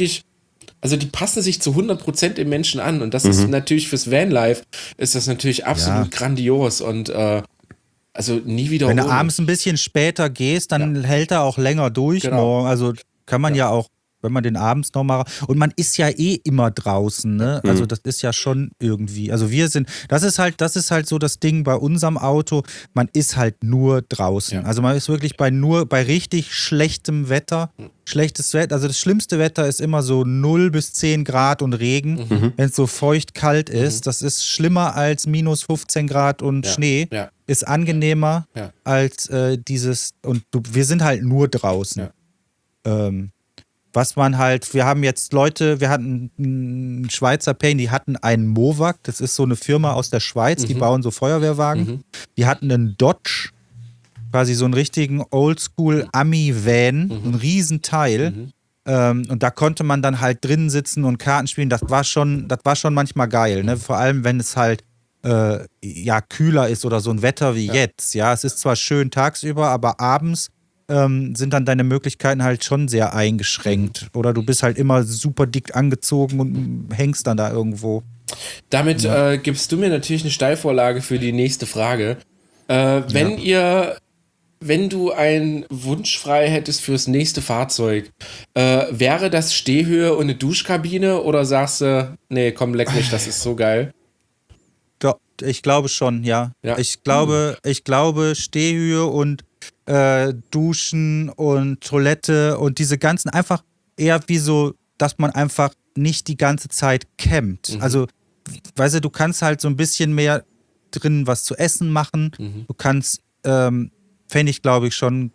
100% im Menschen an. Und das ist natürlich fürs Vanlife, ist das natürlich absolut grandios und also nie wieder. Wenn du abends ein bisschen später gehst, dann hält er auch länger durch. Morgen. Also kann man ja auch, wenn man den abends nochmal. Und man ist ja immer draußen, ne? Also das ist ja schon irgendwie. Also das ist halt so das Ding bei unserem Auto, man ist halt nur draußen. Ja. Also man ist wirklich bei richtig schlechtem Wetter. Schlechtes Wetter, also das schlimmste Wetter ist immer so 0 bis 10 Grad und Regen, wenn es so feucht kalt ist. Das ist schlimmer als minus 15 Grad und Schnee. Ja. Ist angenehmer als dieses, und wir sind halt nur draußen. Ja. Was man halt, wir hatten einen Schweizer Pain, die hatten einen Mowag, das ist so eine Firma aus der Schweiz, die bauen so Feuerwehrwagen. Die hatten einen Dodge quasi so einen richtigen Oldschool-Ami-Van, ein Riesenteil. Und da konnte man dann halt drinnen sitzen und Karten spielen. Das war schon manchmal geil, ne? Vor allem, wenn es halt kühler ist oder so ein Wetter wie jetzt. Ja, es ist zwar schön tagsüber, aber abends sind dann deine Möglichkeiten halt schon sehr eingeschränkt. Oder du bist halt immer super dick angezogen und hängst dann da irgendwo. Damit gibst du mir natürlich eine Steilvorlage für die nächste Frage. Wenn du einen Wunsch frei hättest fürs nächste Fahrzeug, wäre das Stehhöhe und eine Duschkabine oder sagst du, nee, komm, leck mich, das ist so geil? Doch, ich glaube schon, ja. Ich glaube Stehhöhe und Duschen und Toilette und diese ganzen, einfach eher wie so, dass man einfach nicht die ganze Zeit campt. Also, weißt du, du kannst halt so ein bisschen mehr drin was zu essen machen. Du kannst, fände ich, glaube ich, schon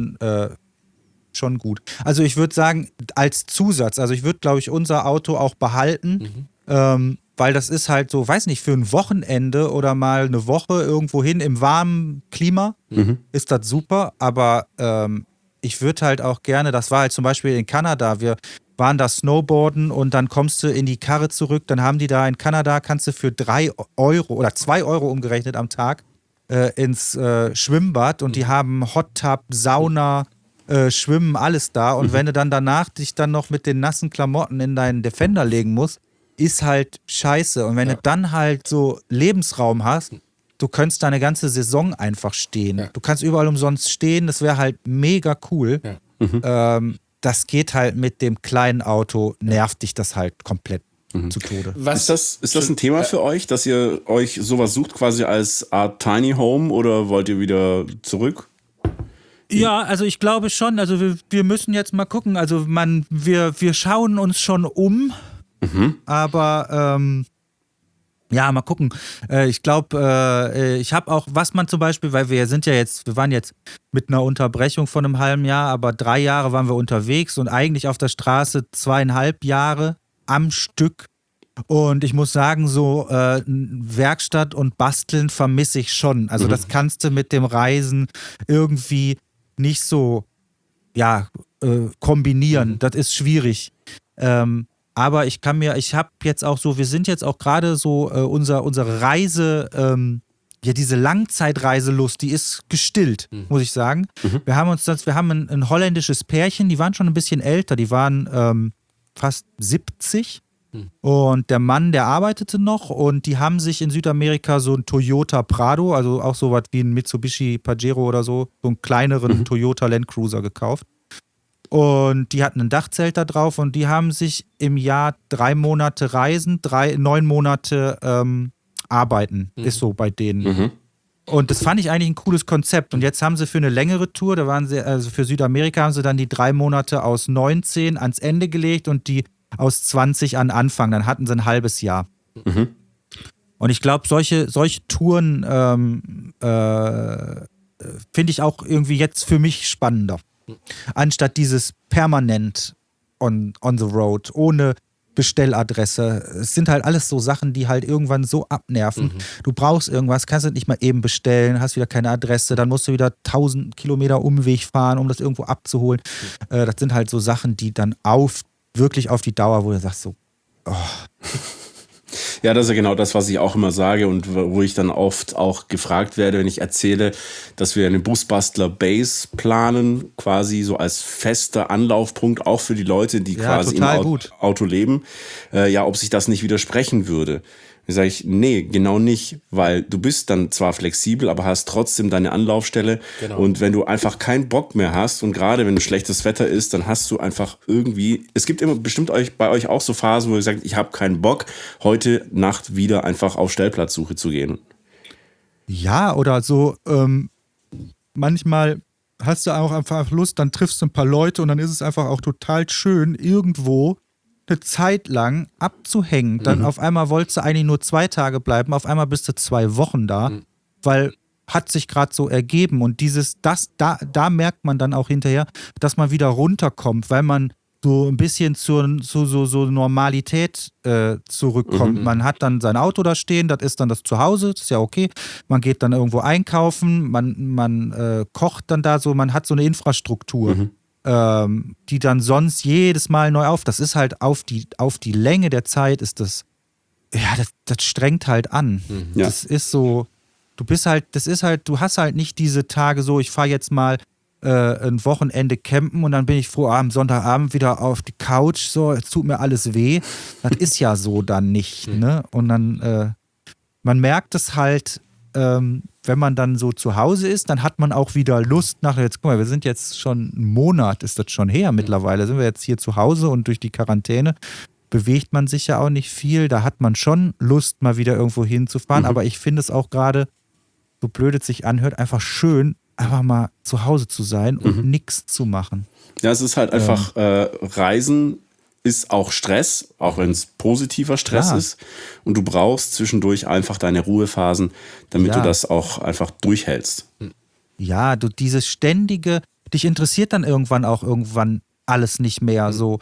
gut. Also ich würde sagen, als Zusatz, also ich würde, glaube ich, unser Auto auch behalten, weil das ist halt so, weiß nicht, für ein Wochenende oder mal eine Woche irgendwo hin im warmen Klima ist das super, aber ich würde halt auch gerne, das war halt zum Beispiel in Kanada, wir waren da Snowboarden und dann kommst du in die Karre zurück, dann haben die da in Kanada, kannst du für 3 Euro oder 2 Euro umgerechnet am Tag ins Schwimmbad und die haben Hot Tub, Sauna, Schwimmen, alles da und wenn du dann danach dich dann noch mit den nassen Klamotten in deinen Defender legen musst, ist halt scheiße und wenn du dann halt so Lebensraum hast, du könntest da eine ganze Saison einfach stehen. Ja. Du kannst überall umsonst stehen, das wäre halt mega cool. Ja. Das geht halt mit dem kleinen Auto, nervt dich das halt komplett zu Tode. Ist das ein Thema für euch, dass ihr euch sowas sucht, quasi als Art Tiny Home oder wollt ihr wieder zurück? Ja, also ich glaube schon, also wir müssen jetzt mal gucken, also wir schauen uns schon um, aber ja, mal gucken. Ich glaube, ich habe auch, was man zum Beispiel, weil wir waren jetzt mit einer Unterbrechung von einem halben Jahr, aber 3 Jahre waren wir unterwegs und eigentlich auf der Straße 2,5 Jahre am Stück. Und ich muss sagen, so Werkstatt und Basteln vermisse ich schon. Also das kannst du mit dem Reisen irgendwie nicht so kombinieren. Das ist schwierig. Aber ich habe jetzt auch so, wir sind jetzt auch gerade so, unsere Reise, diese Langzeitreiselust, die ist gestillt, muss ich sagen. Wir haben ein holländisches Pärchen, die waren schon ein bisschen älter, die waren fast 70 und der Mann, der arbeitete noch und die haben sich in Südamerika so ein Toyota Prado, also auch sowas wie ein Mitsubishi Pajero oder so einen kleineren Toyota Land Cruiser gekauft. Und die hatten ein Dachzelt da drauf und die haben sich im Jahr 3 Monate reisen, 9 Monate arbeiten, ist so bei denen. Und das fand ich eigentlich ein cooles Konzept. Und jetzt haben sie für eine längere Tour, da waren sie, also für Südamerika haben sie dann die 3 Monate aus 19 ans Ende gelegt und die aus 20 an Anfang. Dann hatten sie ein halbes Jahr. Und ich glaube, solche Touren finde ich auch irgendwie jetzt für mich spannender. Anstatt dieses permanent on the road, ohne Bestelladresse. Es sind halt alles so Sachen, die halt irgendwann so abnerven. Du brauchst irgendwas, kannst du nicht mal eben bestellen, hast wieder keine Adresse, dann musst du wieder 1000 Kilometer Umweg fahren, um das irgendwo abzuholen. Das sind halt so Sachen, die dann wirklich auf die Dauer, wo du sagst so, oh. Ja, das ist ja genau das, was ich auch immer sage und wo ich dann oft auch gefragt werde, wenn ich erzähle, dass wir eine Busbastler Base planen, quasi so als fester Anlaufpunkt, auch für die Leute, die quasi im Auto leben, ob sich das nicht widersprechen würde. Dann sage ich, nee, genau nicht, weil du bist dann zwar flexibel, aber hast trotzdem deine Anlaufstelle. Genau. Und wenn du einfach keinen Bock mehr hast und gerade wenn schlechtes Wetter ist, dann hast du einfach irgendwie, es gibt immer bestimmt bei euch auch so Phasen, wo ihr sagt, ich habe keinen Bock, heute Nacht wieder einfach auf Stellplatzsuche zu gehen. Ja, oder so, manchmal hast du auch einfach Lust, dann triffst du ein paar Leute und dann ist es einfach auch total schön, irgendwo eine Zeit lang abzuhängen. Dann auf einmal wolltest du eigentlich nur 2 Tage bleiben, auf einmal bist du 2 Wochen da, weil hat sich gerade so ergeben und da merkt man dann auch hinterher, dass man wieder runterkommt, weil man so ein bisschen zu so Normalität zurückkommt. Man hat dann sein Auto da stehen, das ist dann das Zuhause, das ist ja okay. Man geht dann irgendwo einkaufen, man kocht dann da so, man hat so eine Infrastruktur, die dann sonst jedes Mal neu das ist halt auf die Länge der Zeit ist das, ja, das strengt halt an. Ja. Das ist so, du hast halt nicht diese Tage so, ich fahre jetzt mal ein Wochenende campen und dann bin ich froh, am Sonntagabend wieder auf die Couch, so, es tut mir alles weh. Das ist ja so dann nicht, ne? Und dann, man merkt es halt, wenn man dann so zu Hause ist, dann hat man auch wieder Lust jetzt guck mal, wir sind jetzt schon einen Monat, ist das schon her mittlerweile, sind wir jetzt hier zu Hause und durch die Quarantäne bewegt man sich ja auch nicht viel, da hat man schon Lust, mal wieder irgendwo hinzufahren, aber ich finde es auch gerade, so blöd es sich anhört, einfach schön, einfach mal zu Hause zu sein und nichts zu machen. Ja, es ist halt einfach, Reisen ist auch Stress, auch wenn es positiver Stress ist. Und du brauchst zwischendurch einfach deine Ruhephasen, damit du das auch einfach durchhältst. Ja, du dieses ständige, dich interessiert dann irgendwann alles nicht mehr so.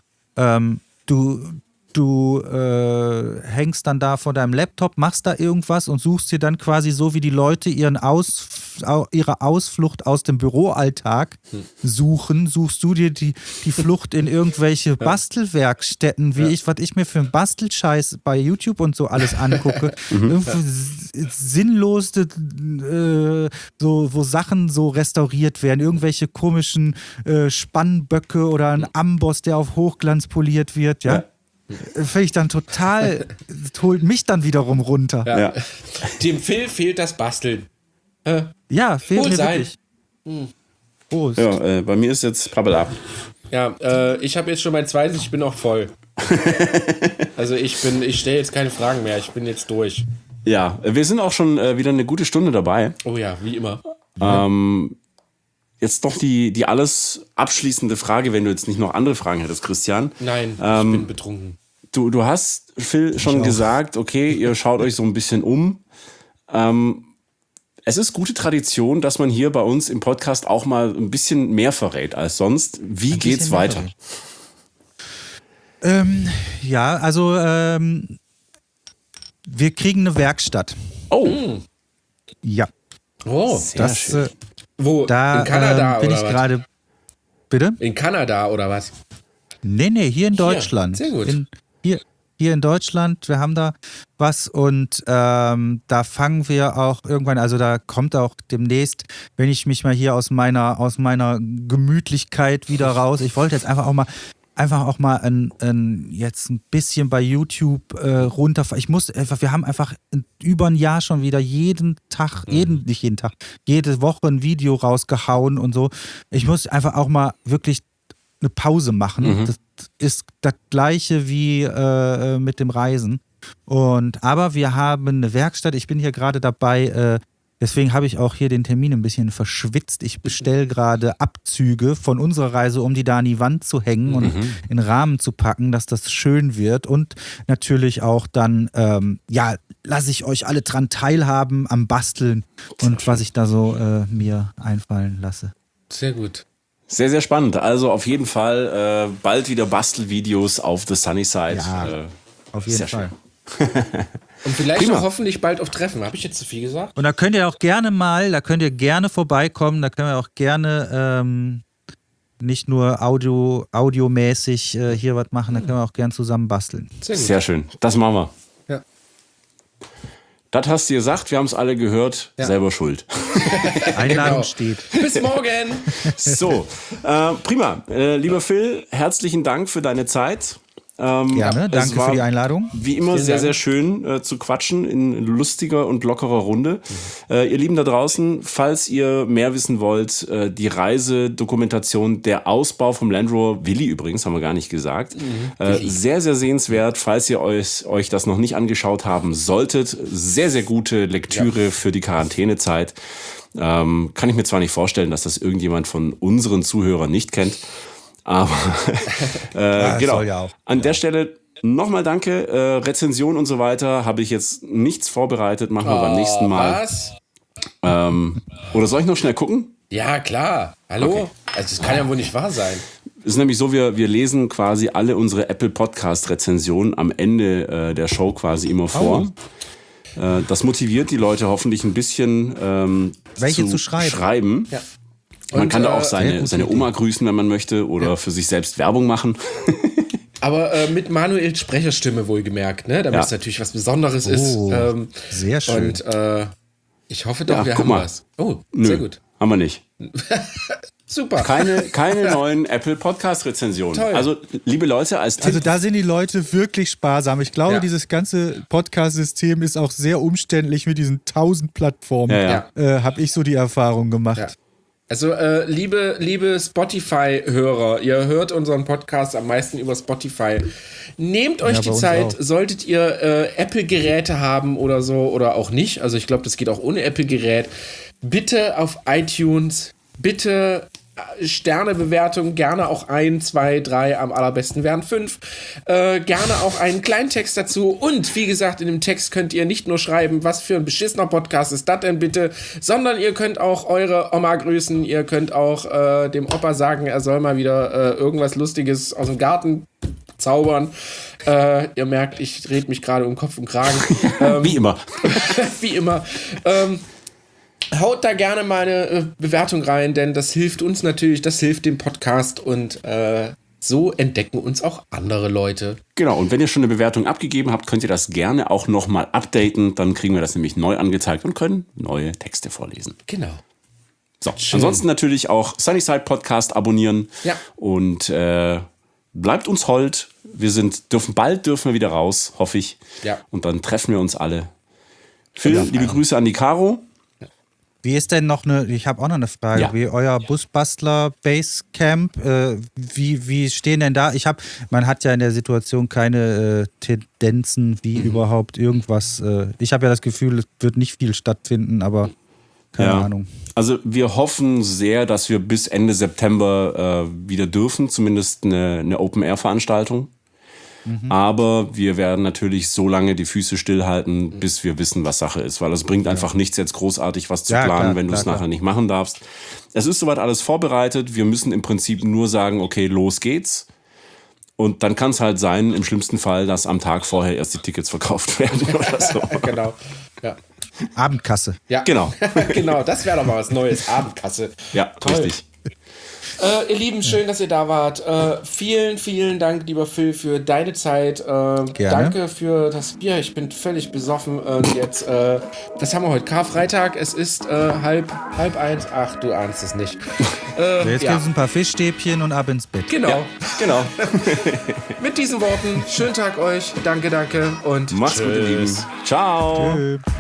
Du hängst dann da vor deinem Laptop, machst da irgendwas und suchst dir dann quasi so, wie die Leute ihre Ausflucht aus dem Büroalltag suchst du dir die Flucht in irgendwelche Bastelwerkstätten, was ich mir für einen Bastelscheiß bei YouTube und so alles angucke. Sinnlos, wo Sachen so restauriert werden, irgendwelche komischen Spannböcke oder ein Amboss, der auf Hochglanz poliert wird, ja. Finde ich dann total, holt mich dann wiederum runter. Ja. Dem Phil fehlt das Basteln. Ja, fehlt mir sein. wirklich. Prost. Ja, bei mir ist jetzt Pappel ab. Ja, ich habe jetzt schon mein zweites, ich bin auch voll. Also ich stelle jetzt keine Fragen mehr, ich bin jetzt durch. Ja, wir sind auch schon wieder eine gute Stunde dabei. Oh ja, wie immer. Jetzt doch die alles abschließende Frage, wenn du jetzt nicht noch andere Fragen hättest, Christian. Nein, ich bin betrunken. Du hast, Phil, schon gesagt, okay, ihr schaut euch so ein bisschen um. Es ist gute Tradition, dass man hier bei uns im Podcast auch mal ein bisschen mehr verrät als sonst. Wie geht's weiter? Ja, also wir kriegen eine Werkstatt. Oh. Ja. Oh, Sehr schön. Wo? Da in Kanada bin oder ich was? gerade. Bitte? In Kanada oder was? Nee, hier in Deutschland. Sehr gut. Hier in Deutschland, wir haben da was und da fangen wir auch irgendwann, also da kommt auch demnächst, wenn ich mich mal hier aus meiner Gemütlichkeit wieder raus, ich wollte jetzt einfach auch mal jetzt ein bisschen bei YouTube runterfahren. Wir haben einfach über ein Jahr schon wieder jede Woche ein Video rausgehauen und so. Ich muss einfach auch mal wirklich eine Pause machen. Das ist das Gleiche wie mit dem Reisen. Aber wir haben eine Werkstatt. Ich bin hier gerade dabei, deswegen habe ich auch hier den Termin ein bisschen verschwitzt. Ich bestelle gerade Abzüge von unserer Reise, um die da an die Wand zu hängen und in Rahmen zu packen, dass das schön wird. Und natürlich auch dann, lasse ich euch alle dran teilhaben am Basteln und was ich da so mir einfallen lasse. Sehr gut. Sehr, sehr spannend. Also auf jeden Fall bald wieder Bastelvideos auf The Sunny Side. Ja, auf jeden Fall. Und vielleicht Prima. auch hoffentlich bald auf Treffen. Habe ich jetzt zu viel gesagt? Und da könnt ihr gerne vorbeikommen, da können wir auch gerne nicht nur audiomäßig hier was machen, da können wir auch gerne zusammen basteln. Sehr schön. Das machen wir. Ja. Das hast du gesagt, wir haben es alle gehört, selber schuld. Einladung steht. Bis morgen! So, prima. Lieber Phil, herzlichen Dank für deine Zeit. Gerne, danke für die Einladung. Wie immer sehr, sehr schön zu quatschen in lustiger und lockerer Runde. Ihr Lieben da draußen, falls ihr mehr wissen wollt, die Reisedokumentation, der Ausbau vom Land Rover, Willi übrigens, haben wir gar nicht gesagt, sehr, sehr sehenswert. Falls ihr euch das noch nicht angeschaut haben solltet, sehr, sehr gute Lektüre für die Quarantänezeit. Kann ich mir zwar nicht vorstellen, dass das irgendjemand von unseren Zuhörern nicht kennt, aber genau. Soll ja auch. An der Stelle nochmal danke. Rezension und so weiter habe ich jetzt nichts vorbereitet. Machen wir beim nächsten Mal. Was? Oder soll ich noch schnell gucken? Ja, klar. Hallo? Okay. Also das kann ja wohl nicht wahr sein. ist nämlich so, wir lesen quasi alle unsere Apple Podcast Rezensionen am Ende der Show quasi immer vor. Das motiviert die Leute hoffentlich ein bisschen welche zu schreiben. Ja. Man Und, kann da auch seine Oma grüßen, wenn man möchte, oder für sich selbst Werbung machen. Aber mit Manuels Sprecherstimme wohlgemerkt, ne? Damit es natürlich was Besonderes ist. Sehr schön. Und ich hoffe doch, wir guck haben mal. was. Oh, Nö, sehr gut. haben wir nicht. Super. Keine neuen Apple Podcast Rezensionen. Toll. Also, liebe Leute, als Tipp. Also da sind die Leute wirklich sparsam. Ich glaube, dieses ganze Podcast-System ist auch sehr umständlich mit diesen 1000 Plattformen. Ja. Habe ich so die Erfahrung gemacht. Ja. Also, liebe Spotify-Hörer, ihr hört unseren Podcast am meisten über Spotify. Nehmt euch die Zeit, solltet ihr Apple-Geräte haben oder so oder auch nicht. Also ich glaube, das geht auch ohne Apple-Gerät. Bitte auf iTunes, bitte Sternebewertung, gerne auch 1, 2, 3, am allerbesten wären 5. Gerne auch einen kleinen Text dazu. Und wie gesagt, in dem Text könnt ihr nicht nur schreiben, was für ein beschissener Podcast ist das denn bitte, sondern ihr könnt auch eure Oma grüßen, ihr könnt auch dem Opa sagen, er soll mal wieder irgendwas Lustiges aus dem Garten zaubern. Ihr merkt, ich rede mich gerade um Kopf und Kragen. Wie immer. Wie immer. Haut da gerne mal eine Bewertung rein, denn das hilft uns natürlich, das hilft dem Podcast und so entdecken uns auch andere Leute. Genau, und wenn ihr schon eine Bewertung abgegeben habt, könnt ihr das gerne auch nochmal updaten. Dann kriegen wir das nämlich neu angezeigt und können neue Texte vorlesen. Genau. So, ansonsten natürlich auch Sunnyside Podcast abonnieren. Ja. Und bleibt uns hold. Bald dürfen wir wieder raus, hoffe ich. Ja. Und dann treffen wir uns alle. Phil, liebe Grüße an die Caro. Wie ist denn ich habe auch noch eine Frage, Ja. wie euer Busbastler Basecamp, wie stehen denn da? Man hat ja in der Situation keine Tendenzen, wie überhaupt irgendwas, ich habe ja das Gefühl, es wird nicht viel stattfinden, aber keine Ahnung. Also wir hoffen sehr, dass wir bis Ende September wieder dürfen, zumindest eine Open-Air-Veranstaltung. Aber wir werden natürlich so lange die Füße stillhalten, bis wir wissen, was Sache ist. Weil es bringt einfach nichts, jetzt großartig was zu planen, wenn du es nachher nicht machen darfst. Es ist soweit alles vorbereitet. Wir müssen im Prinzip nur sagen, okay, los geht's. Und dann kann es halt sein, im schlimmsten Fall, dass am Tag vorher erst die Tickets verkauft werden oder so. Genau. Ja. Abendkasse. Ja. Genau. Genau, das wäre doch mal was Neues. Abendkasse. Ja, Toll. richtig. Ihr Lieben, schön, dass ihr da wart. Vielen, vielen Dank, lieber Phil, für deine Zeit. Danke für das Bier. Ich bin völlig besoffen. Und jetzt, was haben wir heute? Karfreitag. Es ist halb eins. Ach, du ahnst es nicht. Jetzt gibt es ein paar Fischstäbchen und ab ins Bett. Genau. Ja, genau. Mit diesen Worten, schönen Tag euch. Danke und Macht's gut, ihr Lieben. Ciao. Tschö.